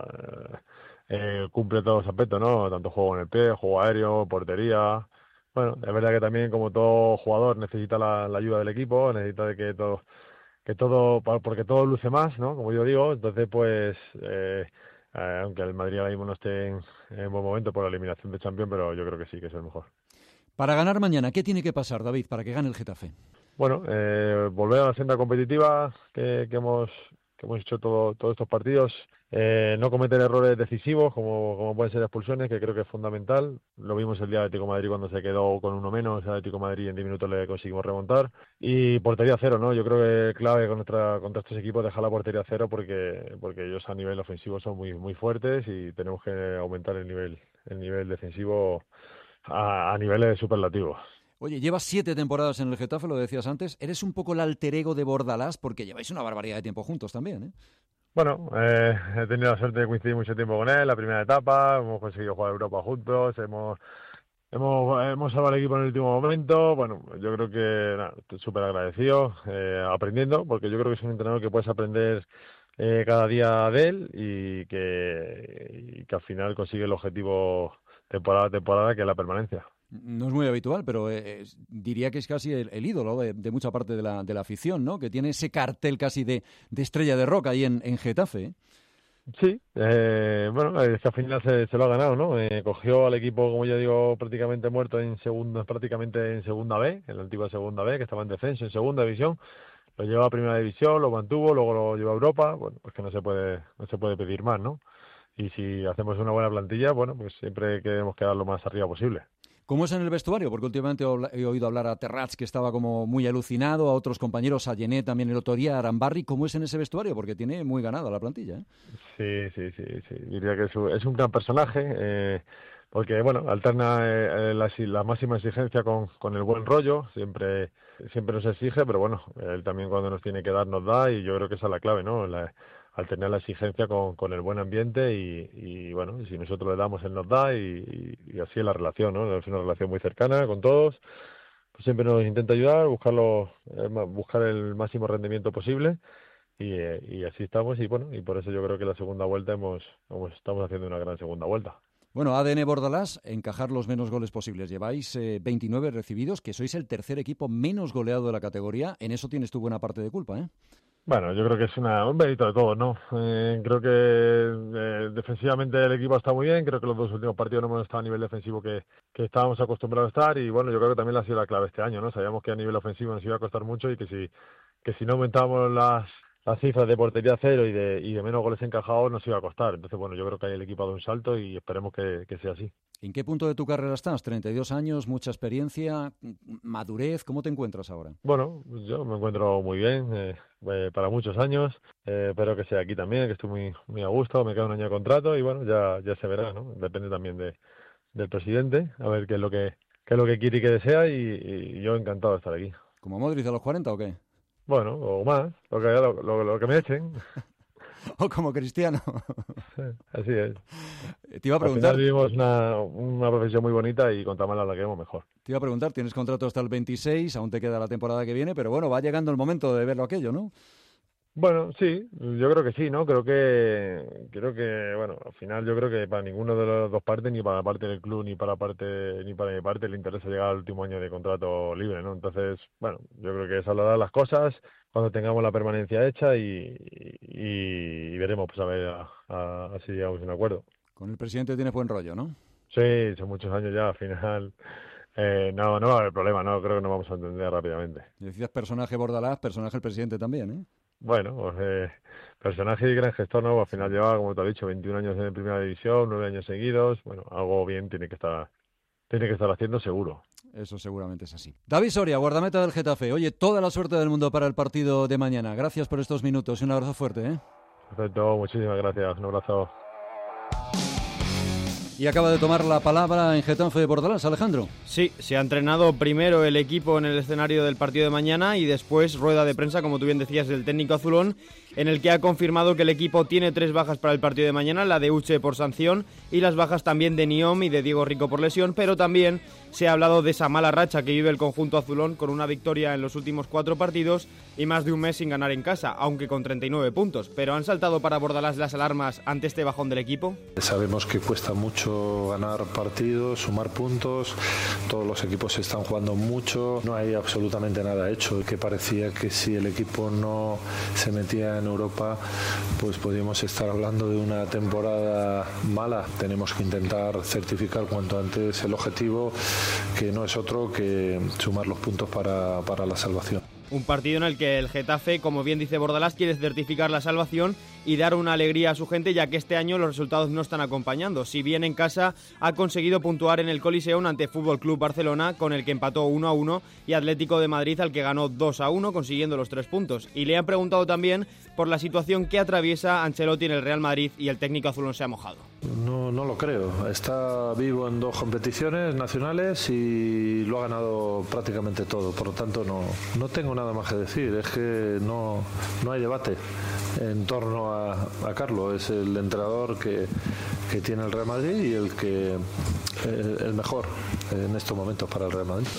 cumple todos los aspectos, ¿no? Tanto juego en el pie, juego aéreo, portería. Bueno, es verdad que también, como todo jugador, necesita la ayuda del equipo, necesita de que todo, porque todo luce más, ¿no? Como yo digo. Entonces, pues, aunque el Madrid ahora mismo no esté en buen momento por la eliminación de Champions, pero yo creo que sí, que es el mejor. Para ganar mañana, ¿qué tiene que pasar, David, para que gane el Getafe? Bueno, volver a la senda competitiva que hemos hemos hecho todos estos partidos. No cometer errores decisivos como pueden ser expulsiones, que creo que es fundamental. Lo vimos el día de Atlético de Madrid cuando se quedó con uno menos, el Atlético de Madrid en 10 minutos le conseguimos remontar. Y portería cero, ¿no? Yo creo que clave contra estos equipos dejar la portería cero porque ellos a nivel ofensivo son muy fuertes y tenemos que aumentar el nivel defensivo a niveles superlativos. Oye, llevas 7 temporadas en el Getafe, lo decías antes. Eres un poco el alter ego de Bordalás porque lleváis una barbaridad de tiempo juntos también, ¿eh? Bueno, he tenido la suerte de coincidir mucho tiempo con él, la primera etapa, hemos conseguido jugar Europa juntos, hemos salvado al equipo en el último momento. Bueno, yo creo que estoy súper agradecido, aprendiendo, porque yo creo que es un entrenador que puedes aprender cada día de él y que al final consigue el objetivo temporada a temporada, que es la permanencia. No es muy habitual, pero diría que es casi el ídolo de mucha parte de la afición, ¿no? Que tiene ese cartel casi de estrella de rock ahí en Getafe, ¿eh? Sí, bueno, es que al final se lo ha ganado, ¿no? Cogió al equipo, como ya digo, prácticamente muerto prácticamente en segunda B, en la antigua segunda B, que estaba en descenso, en segunda división. Lo llevó a primera división, lo mantuvo, luego lo llevó a Europa. Bueno, pues que no se puede pedir más, ¿no? Y si hacemos una buena plantilla, bueno, pues siempre queremos quedar lo más arriba posible. ¿Cómo es en el vestuario? Porque últimamente he oído hablar a Terrats, que estaba como muy alucinado, a otros compañeros, a Gené también el otro día, a Arambarri. ¿Cómo es en ese vestuario? Porque tiene muy ganada la plantilla, ¿eh? Sí. Diría que es un gran personaje, porque, bueno, alterna la máxima exigencia con el buen rollo. Siempre nos exige, pero bueno, él también cuando nos tiene que dar, nos da, y yo creo que esa es la clave, ¿no? Alternar la exigencia con el buen ambiente y bueno, si nosotros le damos, él nos da y así es la relación, ¿no? Es una relación muy cercana con todos, pues siempre nos intenta ayudar, buscar el máximo rendimiento posible y así estamos y bueno, y por eso yo creo que la segunda vuelta estamos haciendo una gran segunda vuelta. Bueno, ADN Bordalás, encajar los menos goles posibles. Lleváis 29 recibidos, que sois el tercer equipo menos goleado de la categoría. En eso tienes tu buena parte de culpa, ¿eh? Bueno, yo creo que es un mérito de todos, ¿no? Creo que defensivamente el equipo está muy bien, creo que los 2 últimos partidos no hemos estado a nivel defensivo que estábamos acostumbrados a estar y bueno, yo creo que también ha sido la clave este año, ¿no? Sabíamos que a nivel ofensivo nos iba a costar mucho y que si no aumentábamos las cifras de portería cero y de menos goles encajados nos iba a costar. Entonces, bueno, yo creo que ahí el equipo ha dado un salto y esperemos que sea así. ¿En qué punto de tu carrera estás? 32 años, mucha experiencia, madurez, ¿cómo te encuentras ahora? Bueno, yo me encuentro muy bien, para muchos años, espero que sea aquí también, que estoy muy a gusto, me queda un año de contrato y bueno, ya se verá, ¿no? Depende también del presidente, a ver qué es lo que quiere y que desea y yo encantado de estar aquí. ¿Como Modric a los 40 o qué? Bueno, o más, lo que me echen. O como Cristiano. Sí, así es. Te iba a preguntar. Al final vivimos una profesión muy bonita y contra más la queremos mejor. Te iba a preguntar, tienes contrato hasta el 26, aún te queda la temporada que viene, pero bueno, va llegando el momento de verlo aquello, ¿no? Bueno, sí, yo creo que sí, ¿no? Creo que bueno, al final yo creo que para ninguno de las dos partes, ni para la parte del club, ni para mi parte, le interesa llegar al último año de contrato libre, ¿no? Entonces, bueno, yo creo que es hablar las cosas cuando tengamos la permanencia hecha y veremos, pues a ver si llegamos a un acuerdo. Con el presidente tienes buen rollo, ¿no? Sí, son muchos años ya, al final no va a haber problema, no creo que nos vamos a entender rápidamente. Decías personaje Bordalás, personaje el presidente también, ¿eh? Bueno, pues personaje y gran gestor, ¿no? Al final lleva, como te he dicho, 21 años en primera división, 9 años seguidos. Bueno, algo bien tiene que estar haciendo seguro. Eso seguramente es así. David Soria, guardameta del Getafe. Oye, toda la suerte del mundo para el partido de mañana. Gracias por estos minutos y un abrazo fuerte, ¿eh? Perfecto, muchísimas gracias. Un abrazo. Y acaba de tomar la palabra en Getafe de Bordalás, Alejandro. Sí, se ha entrenado primero el equipo en el escenario del partido de mañana y después rueda de prensa, como tú bien decías, del técnico azulón, en el que ha confirmado que el equipo tiene 3 bajas para el partido de mañana, la de Uche por sanción y las bajas también de Niom y de Diego Rico por lesión, pero también se ha hablado de esa mala racha que vive el conjunto azulón con una victoria en los últimos 4 partidos y más de un mes sin ganar en casa, aunque con 39 puntos. ¿Pero han saltado para Bordalás las alarmas ante este bajón del equipo? Sabemos que cuesta mucho ganar partidos, sumar puntos, todos los equipos están jugando mucho, no hay absolutamente nada hecho, que parecía que si el equipo no se metía en Europa, pues podíamos estar hablando de una temporada mala. Tenemos que intentar certificar cuanto antes el objetivo, que no es otro que sumar los puntos para la salvación. Un partido en el que el Getafe, como bien dice Bordalás, quiere certificar la salvación y dar una alegría a su gente, ya que este año los resultados no están acompañando. Si bien en casa ha conseguido puntuar en el Coliseum ante F.C. Barcelona, con el que empató 1-1, y Atlético de Madrid, al que ganó 2-1, consiguiendo los 3 puntos. Y le han preguntado también por la situación que atraviesa Ancelotti en el Real Madrid, y el técnico azulón se ha mojado. No lo creo. Está vivo en 2 competiciones nacionales y lo ha ganado prácticamente todo. Por lo tanto, no tengo nada más que decir. Es que no hay debate en torno a Carlo. Es el entrenador que tiene el Real Madrid y el mejor en estos momentos para el Real Madrid.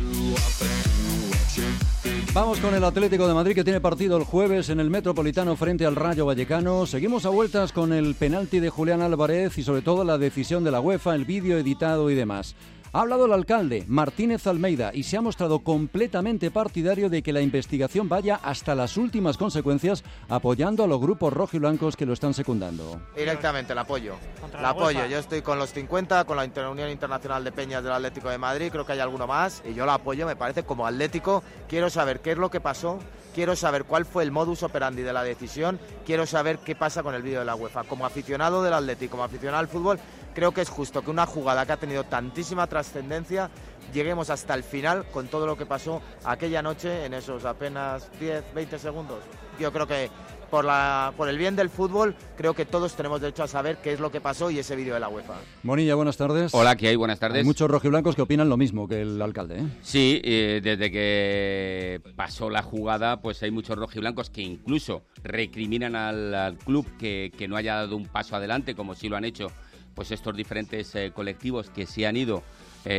Vamos con el Atlético de Madrid, que tiene partido el jueves en el Metropolitano frente al Rayo Vallecano. Seguimos a vueltas con el penalti de Julián Álvarez y sobre todo la decisión de la UEFA, el vídeo editado y demás. Ha hablado el alcalde, Martínez Almeida, y se ha mostrado completamente partidario de que la investigación vaya hasta las últimas consecuencias, apoyando a los grupos rojiblancos que lo están secundando. Directamente, el apoyo. La apoyo. Yo estoy con los 50, con la Unión Internacional de Peñas del Atlético de Madrid, creo que hay alguno más, y yo la apoyo, me parece, como Atlético. Quiero saber qué es lo que pasó, quiero saber cuál fue el modus operandi de la decisión, quiero saber qué pasa con el vídeo de la UEFA. Como aficionado del Atlético, como aficionado al fútbol, creo que es justo que una jugada que ha tenido tantísima trascendencia lleguemos hasta el final con todo lo que pasó aquella noche en esos apenas 10-20 segundos. Yo creo que por el bien del fútbol, creo que todos tenemos derecho a saber qué es lo que pasó y ese vídeo de la UEFA. Monilla, buenas tardes. Hola, ¿qué hay? Buenas tardes. Hay muchos rojiblancos que opinan lo mismo que el alcalde, ¿eh? Sí, desde que pasó la jugada, pues hay muchos rojiblancos que incluso recriminan al club que no haya dado un paso adelante, como sí lo han hecho pues estos diferentes colectivos que sí han ido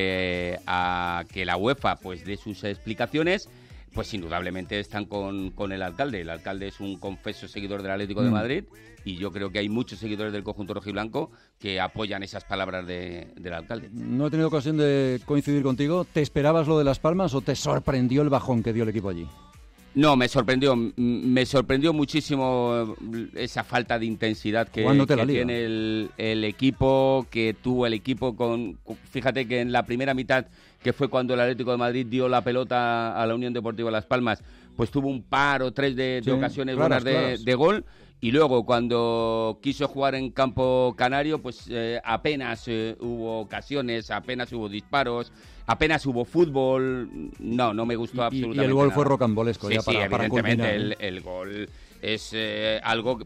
a que la UEFA pues dé sus explicaciones. Pues indudablemente están con el alcalde. El alcalde es un confeso seguidor del Atlético de Madrid y yo creo que hay muchos seguidores del conjunto rojiblanco que apoyan esas palabras del alcalde. No he tenido ocasión de coincidir contigo. ¿Te esperabas lo de Las Palmas o te sorprendió el bajón que dio el equipo allí? No, me sorprendió muchísimo esa falta de intensidad que tiene el equipo, que tuvo el equipo fíjate que en la primera mitad, que fue cuando el Atlético de Madrid dio la pelota a la Unión Deportiva Las Palmas, pues tuvo un par o 3 de ocasiones buenas de gol. Y luego, cuando quiso jugar en campo canario, pues apenas hubo ocasiones, apenas hubo disparos, apenas hubo fútbol. No me gustó absolutamente nada. Y el gol fue rocambolesco. Sí, ya para evidentemente culminar, el gol es algo...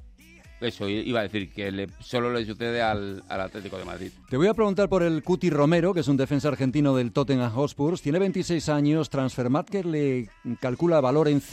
Eso, iba a decir que solo le sucede al Atlético de Madrid. Te voy a preguntar por el Cuti Romero, que es un defensa argentino del Tottenham Hotspur. Tiene 26 años, Transfermarkt le calcula valor en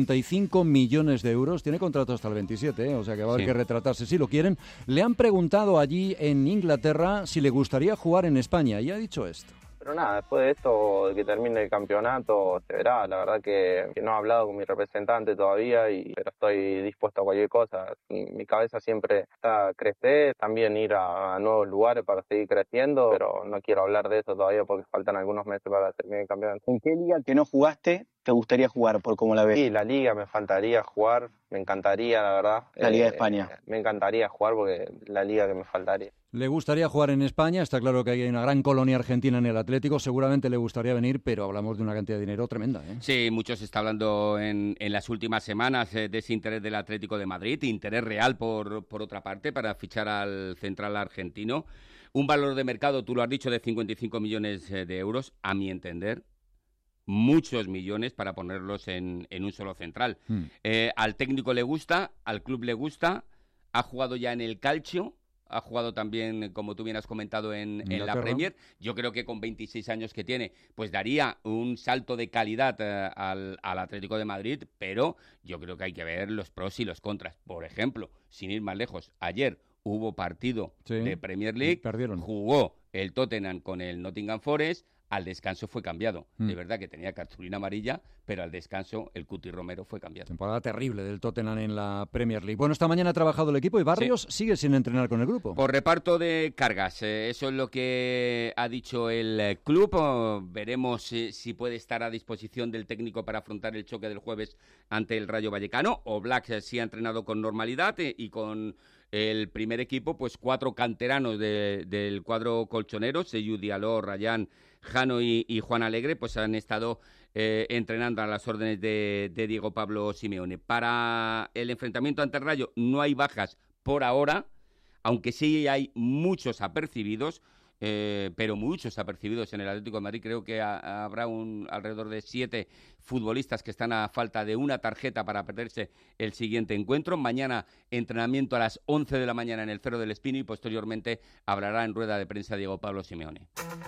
55 millones de euros. Tiene contrato hasta el 27, o sea que va a haber que retratarse si lo quieren. Le han preguntado allí en Inglaterra si le gustaría jugar en España y ha dicho esto. Pero nada, después de esto, de que termine el campeonato, se verá. La verdad que no he hablado con mi representante todavía, pero estoy dispuesto a cualquier cosa. Mi cabeza siempre está crecer, también ir a nuevos lugares para seguir creciendo, pero no quiero hablar de eso todavía porque faltan algunos meses para terminar el campeonato. ¿En qué liga que no jugaste te gustaría jugar, por cómo la ves? Sí, la liga me faltaría jugar, me encantaría, la verdad. La Liga de España. Me encantaría jugar porque la liga que me faltaría. Le gustaría jugar en España, está claro que hay una gran colonia argentina en el Atlético, seguramente le gustaría venir, pero hablamos de una cantidad de dinero tremenda, ¿eh? Sí, mucho se está hablando en las últimas semanas de ese interés del Atlético de Madrid, interés real por otra parte para fichar al central argentino. Un valor de mercado, tú lo has dicho, de 55 millones de euros, a mi entender. Muchos millones para ponerlos en un solo central. Al técnico le gusta, al club le gusta, ha jugado ya en el Calcio, ha jugado también, como tú bien has comentado, en la Premier. Yo creo que con 26 años que tiene, pues daría un salto de calidad al Atlético de Madrid, pero yo creo que hay que ver los pros y los contras. Por ejemplo, sin ir más lejos, ayer hubo partido de Premier League, jugó el Tottenham con el Nottingham Forest, al descanso fue cambiado. De verdad que tenía cartulina amarilla, pero al descanso el Cuti Romero fue cambiado. Temporada terrible del Tottenham en la Premier League. Bueno, esta mañana ha trabajado el equipo y Barrios sigue sin entrenar con el grupo. Por reparto de cargas, eso es lo que ha dicho el club. Veremos si puede estar a disposición del técnico para afrontar el choque del jueves ante el Rayo Vallecano. Oblak sí ha entrenado con normalidad y con el primer equipo, pues 4 canteranos del cuadro colchonero, Seyou Diallo, Rayán, Jano y Juan Alegre, pues han estado entrenando a las órdenes de Diego Pablo Simeone. Para el enfrentamiento ante el Rayo no hay bajas por ahora, aunque sí hay muchos apercibidos, pero muchos apercibidos en el Atlético de Madrid. Creo que habrá alrededor de 7 futbolistas que están a falta de una tarjeta para perderse el siguiente encuentro. Mañana entrenamiento a las 11 de la mañana en el Cerro del Espino y posteriormente hablará en rueda de prensa Diego Pablo Simeone.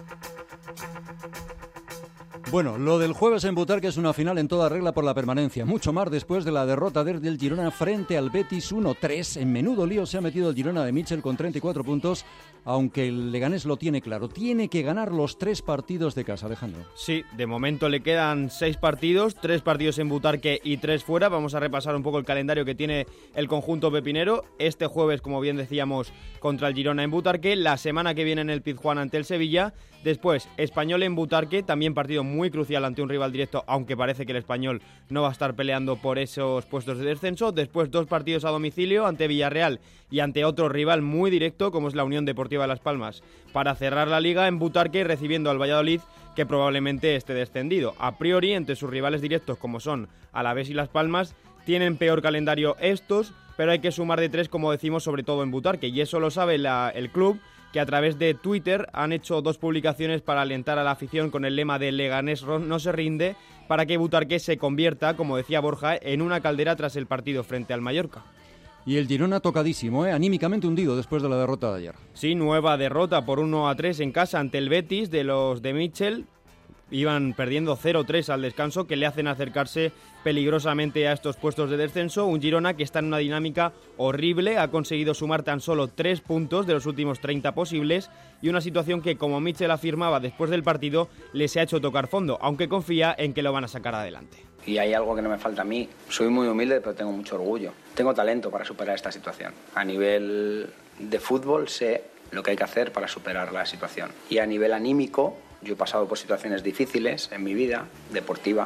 Bueno, lo del jueves en Butarque es una final en toda regla por la permanencia. Mucho más después de la derrota del Girona frente al Betis 1-3. En menudo lío se ha metido el Girona de Mitchell con 34 puntos, aunque el Leganés lo tiene claro. Tiene que ganar los 3 partidos de casa, Alejandro. Sí, de momento le quedan 6 partidos, 3 partidos en Butarque y 3 fuera. Vamos a repasar un poco el calendario que tiene el conjunto pepinero. Este jueves, como bien decíamos, contra el Girona en Butarque. La semana que viene en el Pizjuán ante el Sevilla. Después, Español en Butarque, también partido muy crucial ante un rival directo, aunque parece que el Español no va a estar peleando por esos puestos de descenso. Después, 2 partidos a domicilio ante Villarreal y ante otro rival muy directo, como es la Unión Deportiva Las Palmas, para cerrar la liga en Butarque, recibiendo al Valladolid, que probablemente esté descendido. A priori, entre sus rivales directos, como son Alavés y Las Palmas, tienen peor calendario estos, pero hay que sumar de 3, como decimos, sobre todo en Butarque, y eso lo sabe el club, que a través de Twitter han hecho 2 publicaciones para alentar a la afición con el lema de Leganés no se rinde, para que Butarque se convierta, como decía Borja, en una caldera tras el partido frente al Mallorca. Y el Girona tocadísimo, anímicamente hundido después de la derrota de ayer. Sí, nueva derrota por 1-3 en casa ante el Betis de los de Mitchell. Iban perdiendo 0-3 al descanso, que le hacen acercarse peligrosamente a estos puestos de descenso. Un Girona que está en una dinámica horrible, ha conseguido sumar tan solo 3 puntos de los últimos 30 posibles, y una situación que, como Mitchell afirmaba después del partido, les ha hecho tocar fondo, aunque confía en que lo van a sacar adelante. Y hay algo que no me falta a mí. Soy muy humilde, pero tengo mucho orgullo. Tengo talento para superar esta situación. A nivel de fútbol sé lo que hay que hacer para superar la situación. Y a nivel anímico, yo he pasado por situaciones difíciles en mi vida, deportiva,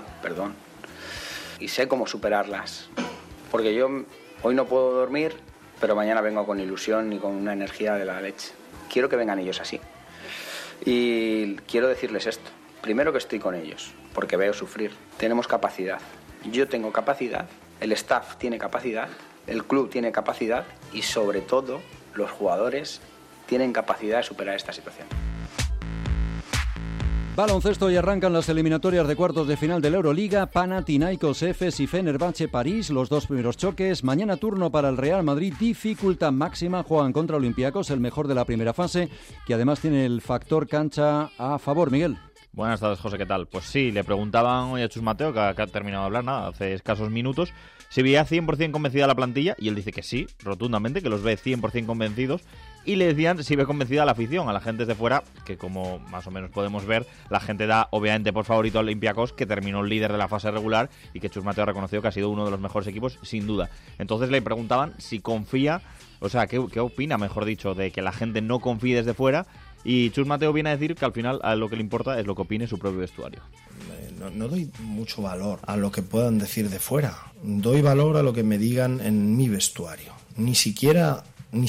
y sé cómo superarlas. Porque yo hoy no puedo dormir, pero mañana vengo con ilusión y con una energía de la leche. Quiero que vengan ellos así. Y quiero decirles esto. Primero, que estoy con ellos, porque veo sufrir. Tenemos capacidad. Yo tengo capacidad, el staff tiene capacidad, el club tiene capacidad y, sobre todo, los jugadores tienen capacidad de superar esta situación. Baloncesto, y arrancan las eliminatorias de cuartos de final de la Euroliga. Panathinaikos, Efes y Fenerbahce París, los 2 primeros choques. Mañana turno para el Real Madrid, dificultad máxima. Juegan contra Olympiacos, el mejor de la primera fase, que además tiene el factor cancha a favor. Miguel. Buenas tardes, José, ¿qué tal? Pues sí, le preguntaban hoy a Chus Mateo, que ha terminado de hablar hace escasos minutos, si veía 100% convencida la plantilla, y él dice que sí, rotundamente, que los ve 100% convencidos, y le decían si ve convencida a la afición, a la gente de fuera, que como más o menos podemos ver, la gente da obviamente por favorito a Olympiacos, que terminó el líder de la fase regular, y que Chus Mateo ha reconocido que ha sido uno de los mejores equipos, sin duda. Entonces le preguntaban si confía, o sea, qué opina, mejor dicho, de que la gente no confíe desde fuera. Y Chus Mateo viene a decir que al final a lo que le importa es lo que opine su propio vestuario. No doy mucho valor a lo que puedan decir de fuera. Doy valor a lo que me digan en mi vestuario. Ni siquiera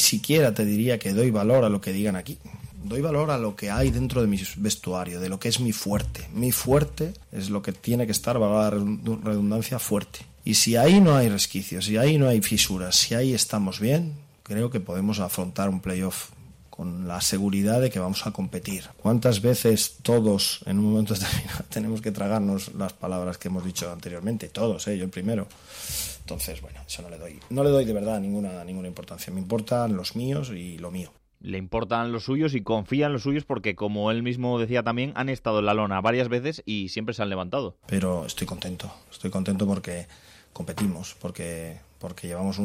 te diría que doy valor a lo que digan aquí. Doy valor a lo que hay dentro de mi vestuario, de lo que es mi fuerte. Mi fuerte es lo que tiene que estar, valga la redundancia, fuerte. Y si ahí no hay resquicios, si ahí no hay fisuras, si ahí estamos bien, creo que podemos afrontar un playoff con la seguridad de que vamos a competir. ¿Cuántas veces todos en un momento determinado tenemos que tragarnos las palabras que hemos dicho anteriormente? Todos, yo el primero. Entonces, bueno, eso no le doy de verdad ninguna importancia. Me importan los míos y lo mío. Le importan los suyos y confía en los suyos porque, como él mismo decía también, han estado en la lona varias veces y siempre se han levantado. Pero estoy contento porque competimos, porque llevamos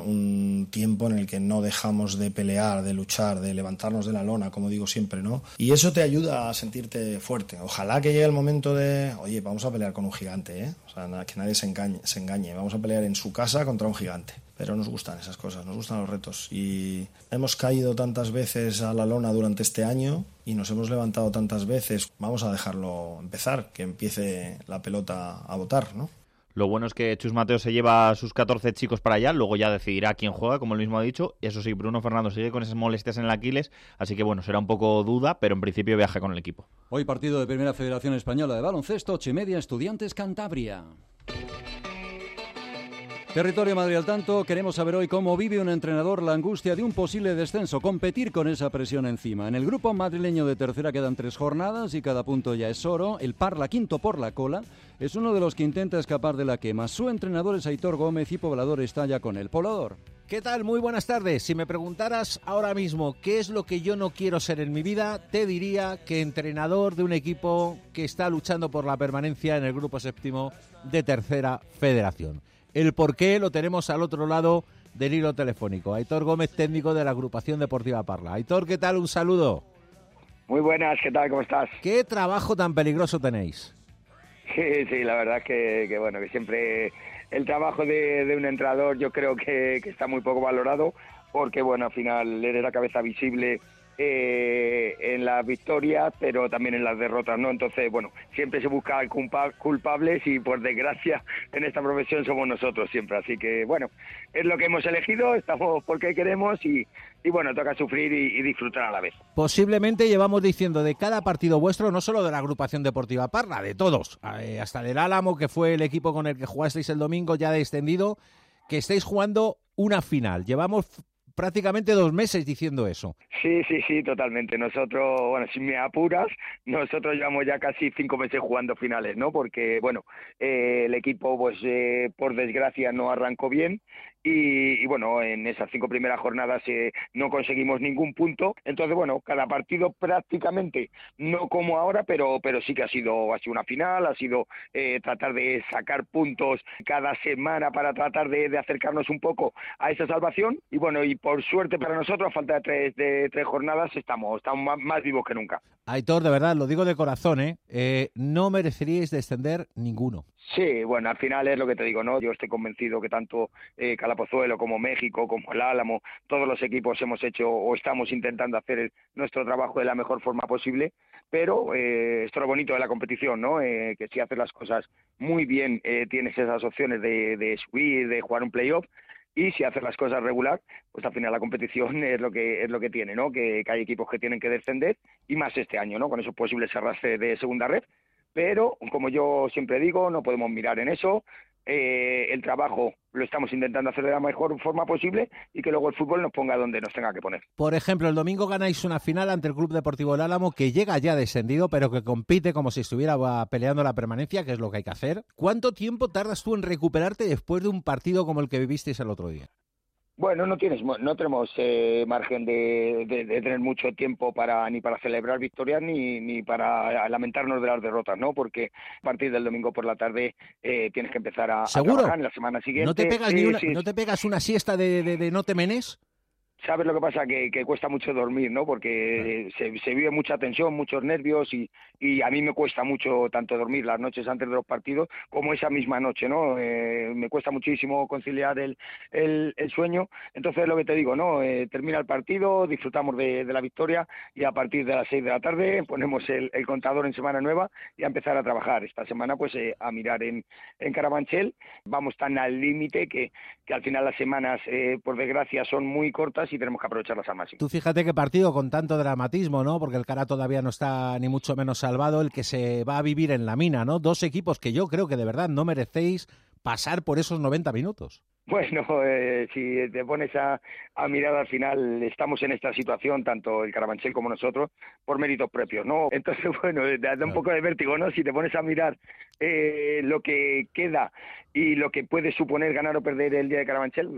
un tiempo en el que no dejamos de pelear, de luchar, de levantarnos de la lona, como digo siempre, ¿no? Y eso te ayuda a sentirte fuerte. Ojalá que llegue el momento de, oye, vamos a pelear con un gigante, O sea, que nadie se engañe. Vamos a pelear en su casa contra un gigante. Pero nos gustan esas cosas, nos gustan los retos. Y hemos caído tantas veces a la lona durante este año y nos hemos levantado tantas veces. Vamos a dejarlo empezar, que empiece la pelota a botar, ¿no? Lo bueno es que Chus Mateo se lleva a sus 14 chicos para allá, luego ya decidirá quién juega, como él mismo ha dicho. Eso sí, Bruno Fernando sigue con esas molestias en el Aquiles, así que bueno, será un poco duda, pero en principio viaja con el equipo. Hoy partido de Primera Federación Española de Baloncesto, 8:30, Estudiantes Cantabria. Territorio Madrid al tanto, queremos saber hoy cómo vive un entrenador la angustia de un posible descenso, competir con esa presión encima. En el grupo madrileño de tercera quedan 3 jornadas y cada punto ya es oro. El Parla, quinto por la cola, es uno de los que intenta escapar de la quema. Su entrenador es Aitor Gómez y Poblador está ya con el Poblador. ¿Qué tal? Muy buenas tardes. Si me preguntaras ahora mismo qué es lo que yo no quiero ser en mi vida, te diría que entrenador de un equipo que está luchando por la permanencia en el grupo séptimo de tercera federación. El porqué lo tenemos al otro lado del hilo telefónico. Aitor Gómez, técnico de la agrupación deportiva Parla. Aitor, ¿qué tal? Un saludo. Muy buenas, ¿qué tal? ¿Cómo estás? ¿Qué trabajo tan peligroso tenéis? Sí, la verdad es que bueno, que siempre el trabajo de un entrenador yo creo que está muy poco valorado, porque bueno, al final eres la cabeza visible en las victorias, pero también en las derrotas, ¿no? Entonces, bueno, siempre se busca culpables y por desgracia en esta profesión somos nosotros siempre, así que bueno, es lo que hemos elegido, estamos porque queremos y bueno, toca sufrir y disfrutar a la vez. Posiblemente llevamos diciendo de cada partido vuestro, no solo de la agrupación deportiva Parla, de todos, hasta del Álamo, que fue el equipo con el que jugasteis el domingo ya descendido, que estáis jugando una final. Llevamos prácticamente 2 meses diciendo eso. Sí, totalmente. Nosotros, bueno, si me apuras, nosotros llevamos ya casi 5 meses jugando finales, ¿no? Porque, bueno, el equipo, pues, por desgracia, no arrancó bien y bueno, en esas 5 primeras jornadas no conseguimos ningún punto. Entonces, bueno, cada partido prácticamente, no como ahora, pero sí que ha sido una final, ha sido tratar de sacar puntos cada semana para tratar de acercarnos un poco a esa salvación y bueno, y por suerte para nosotros, a falta de 3 jornadas, estamos más vivos que nunca. Aitor, de verdad, lo digo de corazón, no mereceríais descender ninguno. Sí, bueno, al final es lo que te digo, ¿no? Yo estoy convencido que tanto Calapozuelo como México, como el Álamo, todos los equipos hemos hecho o estamos intentando hacer nuestro trabajo de la mejor forma posible, pero esto es lo bonito de la competición, ¿no? Que si haces las cosas muy bien, tienes esas opciones de subir, de jugar un playoff. Y si haces las cosas regular, pues al final la competición es lo que tiene, ¿no? Que hay equipos que tienen que descender, y más este año, ¿no? Con esos posibles arrastres de segunda red. Pero, como yo siempre digo, no podemos mirar en eso. El trabajo lo estamos intentando hacer de la mejor forma posible y que luego el fútbol nos ponga donde nos tenga que poner. Por ejemplo, el domingo ganáis una final ante el Club Deportivo El Álamo, que llega ya descendido, pero que compite como si estuviera peleando la permanencia, que es lo que hay que hacer. ¿Cuánto tiempo tardas tú en recuperarte después de un partido como el que vivisteis el otro día? Bueno, no tenemos margen de tener mucho tiempo ni para celebrar victorias ni para lamentarnos de las derrotas, ¿no? Porque a partir del domingo por la tarde tienes que empezar a trabajar en la semana siguiente. ¿No te pegas ¿no te pegas una siesta de no te menes? ¿Sabes lo que pasa? Que cuesta mucho dormir, ¿no? Porque se vive mucha tensión, muchos nervios y a mí me cuesta mucho tanto dormir las noches antes de los partidos como esa misma noche, ¿no? Me cuesta muchísimo conciliar el sueño. Entonces, lo que te digo, ¿no? Termina el partido, disfrutamos de la victoria y a partir de las 6 de la tarde ponemos el contador en semana nueva y a empezar a trabajar. Esta semana, pues, a mirar en Carabanchel. Vamos tan al límite que al final las semanas, por desgracia, son muy cortas y tenemos que aprovecharlas al máximo. Tú fíjate qué partido con tanto dramatismo, ¿no? Porque el Cara todavía no está ni mucho menos salvado, el que se va a vivir en la mina, ¿no? 2 equipos que yo creo que de verdad no merecéis pasar por esos 90 minutos. Bueno, si te pones a mirar al final, estamos en esta situación, tanto el Carabanchel como nosotros, por méritos propios, ¿no? Entonces, bueno, da un poco de vértigo, ¿no? Si te pones a mirar lo que queda y lo que puede suponer ganar o perder el día de Carabanchel,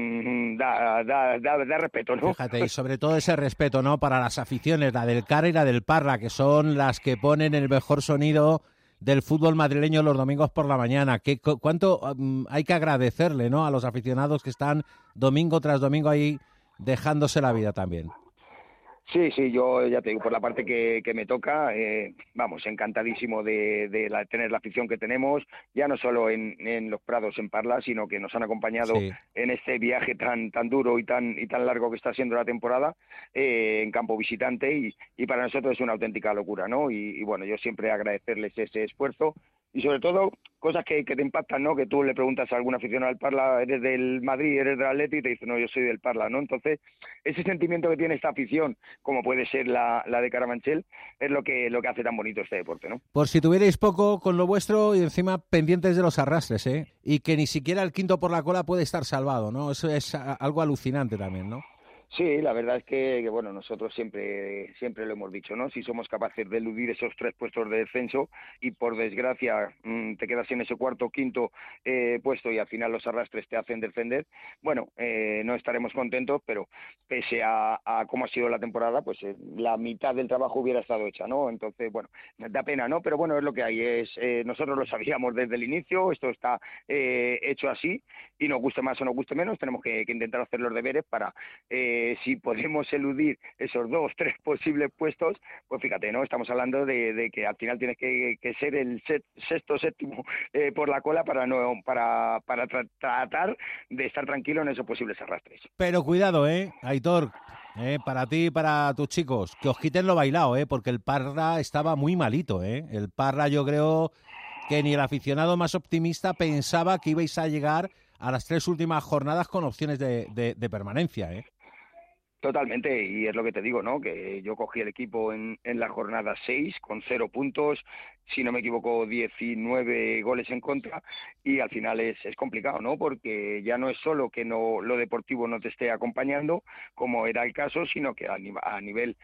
da respeto, ¿no? Fíjate, y sobre todo ese respeto, ¿no? Para las aficiones, la del Cara y la del Parla, que son las que ponen el mejor sonido del fútbol madrileño los domingos por la mañana. ¿Cuánto hay que agradecerle, ¿no? A los aficionados que están domingo tras domingo ahí dejándose la vida también. Sí, yo ya te digo, por la parte que me toca, vamos, encantadísimo de tener la afición que tenemos, ya no solo en los Prados, en Parla, sino que nos han acompañado en este viaje tan duro y tan largo que está siendo la temporada, en campo visitante, y para nosotros es una auténtica locura, ¿no? Y bueno, yo siempre agradecerles ese esfuerzo, y sobre todo cosas que te impactan, ¿no? Que tú le preguntas a algún aficionado al Parla, eres del Madrid, eres del Atleti, y te dice, no, yo soy del Parla, ¿no? Entonces, ese sentimiento que tiene esta afición, como puede ser la de Carabanchel, es lo que hace tan bonito este deporte, ¿no? Por si tuvierais poco con lo vuestro y encima pendientes de los arrastres, ¿eh? Y que ni siquiera el quinto por la cola puede estar salvado, ¿no? Eso es algo alucinante también, ¿no? Sí, la verdad es que bueno, nosotros siempre lo hemos dicho, ¿no? Si somos capaces de eludir esos 3 puestos de descenso y por desgracia te quedas en ese cuarto o quinto puesto y al final los arrastres te hacen defender, bueno, no estaremos contentos, pero pese a cómo ha sido la temporada, pues la mitad del trabajo hubiera estado hecha, ¿no? Entonces, bueno, da pena, ¿no? Pero bueno, es lo que hay, nosotros lo sabíamos desde el inicio, esto está hecho así y nos guste más o nos guste menos, tenemos que intentar hacer los deberes para... si podemos eludir esos 2, 3 posibles puestos, pues fíjate, ¿no? Estamos hablando de que al final tienes que ser el sexto, séptimo por la cola para tratar de estar tranquilo en esos posibles arrastres. Pero cuidado, Aitor, para ti y para tus chicos, que os quiten lo bailado, porque el Parla estaba muy malito, El Parla, yo creo que ni el aficionado más optimista pensaba que ibais a llegar a las 3 últimas jornadas con opciones de permanencia, Totalmente, y es lo que te digo, ¿no? Que yo cogí el equipo en la jornada 6 con 0 puntos, si no me equivoco 19 goles en contra, y al final es complicado, ¿no? Porque ya no es solo que lo deportivo no te esté acompañando, como era el caso, sino que a nivel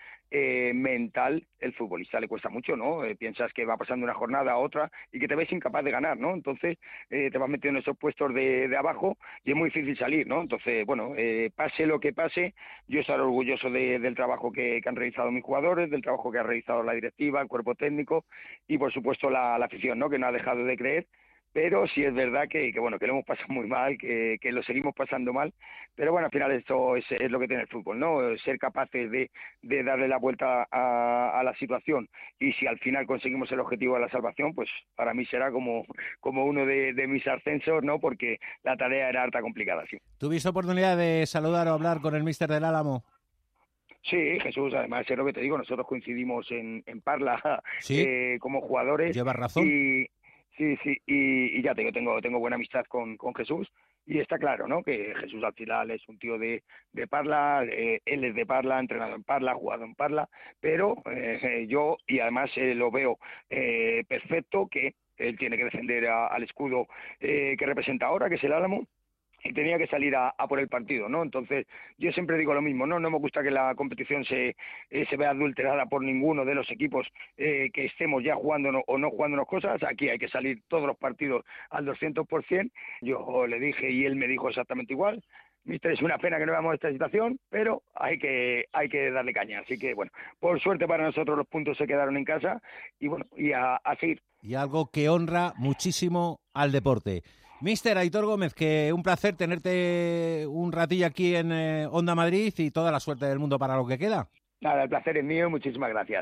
mental el futbolista le cuesta mucho, ¿no? Piensas que va pasando una jornada a otra y que te ves incapaz de ganar, ¿no? Entonces te vas metiendo en esos puestos de abajo y es muy difícil salir, ¿no? Entonces, bueno, pase lo que pase, yo estaré orgulloso del trabajo que han realizado mis jugadores, del trabajo que ha realizado la directiva, el cuerpo técnico y por supuesto la afición, ¿no? Que no ha dejado de creer. Pero sí es verdad que bueno, que lo hemos pasado muy mal, que lo seguimos pasando mal, pero bueno, al final esto es lo que tiene el fútbol, ¿no? Ser capaces de darle la vuelta a la situación, y si al final conseguimos el objetivo de la salvación, pues para mí será como uno de mis ascensos, ¿no? Porque la tarea era harta complicada, sí. ¿Tuviste oportunidad de saludar o hablar con el míster del Álamo? Sí, Jesús, además es lo que te digo, nosotros coincidimos en Parla, ¿sí? Como jugadores. Llevas razón. Sí, y ya tengo buena amistad con Jesús, y está claro, ¿no? Que Jesús al final es un tío de Parla, él es de Parla, entrenado en Parla, jugado en Parla, pero yo, y además lo veo perfecto, que él tiene que defender al escudo que representa ahora, que es el Álamo, y tenía que salir a por el partido, ¿no? Entonces, yo siempre digo lo mismo, ¿no? No me gusta que la competición se vea adulterada por ninguno de los equipos que estemos ya jugando o no jugándonos cosas. Aquí hay que salir todos los partidos al 200%. Yo le dije y él me dijo exactamente igual. Mister, es una pena que no veamos esta situación, pero hay que darle caña. Así que, bueno, por suerte para nosotros los puntos se quedaron en casa y, bueno, y a seguir. Y algo que honra muchísimo al deporte. Mister Aitor Gómez, que un placer tenerte un ratillo aquí en Onda Madrid y toda la suerte del mundo para lo que queda. Nada, el placer es mío y muchísimas gracias.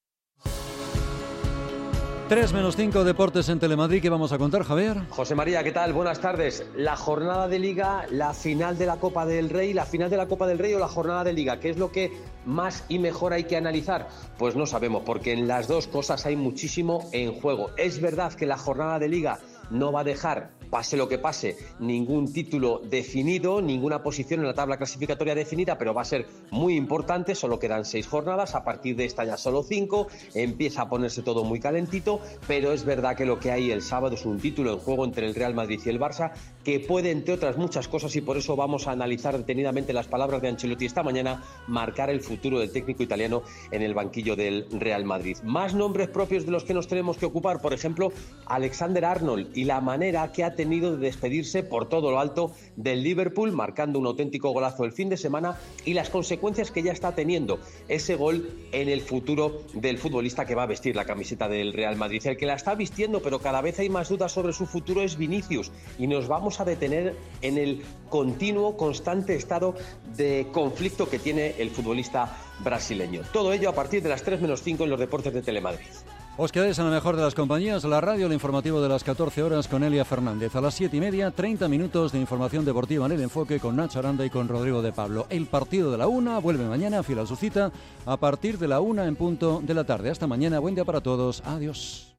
3-5 Deportes en Telemadrid, ¿qué vamos a contar, Javier? José María, ¿qué tal? Buenas tardes. La jornada de Liga, la final de la Copa del Rey, la final de la Copa del Rey o la jornada de Liga, ¿qué es lo que más y mejor hay que analizar? Pues no sabemos, porque en las dos cosas hay muchísimo en juego. Es verdad que la jornada de Liga no va a dejar, pase lo que pase, ningún título definido, ninguna posición en la tabla clasificatoria definida, pero va a ser muy importante. Solo quedan 6 jornadas, a partir de esta ya solo 5, empieza a ponerse todo muy calentito, pero es verdad que lo que hay el sábado es un título en juego entre el Real Madrid y el Barça, que puede, entre otras muchas cosas, y por eso vamos a analizar detenidamente las palabras de Ancelotti esta mañana, marcar el futuro del técnico italiano en el banquillo del Real Madrid. Más nombres propios de los que nos tenemos que ocupar, por ejemplo, Alexander-Arnold y la manera que ha tenido de despedirse por todo lo alto del Liverpool, marcando un auténtico golazo el fin de semana, y las consecuencias que ya está teniendo ese gol en el futuro del futbolista que va a vestir la camiseta del Real Madrid. El que la está vistiendo, pero cada vez hay más dudas sobre su futuro, es Vinicius, y nos vamos a detener en el continuo, constante estado de conflicto que tiene el futbolista brasileño. Todo ello a partir de las 3-5 en los Deportes de Telemadrid. Os quedáis en la mejor de las compañías, la radio, el informativo de las 14 horas con Elia Fernández. A las 7:30, 30 minutos de información deportiva en El Enfoque con Nacho Aranda y con Rodrigo de Pablo. El partido de la 1 vuelve mañana, fiel a su cita, a partir de la 1 en punto de la tarde. Hasta mañana, buen día para todos, adiós.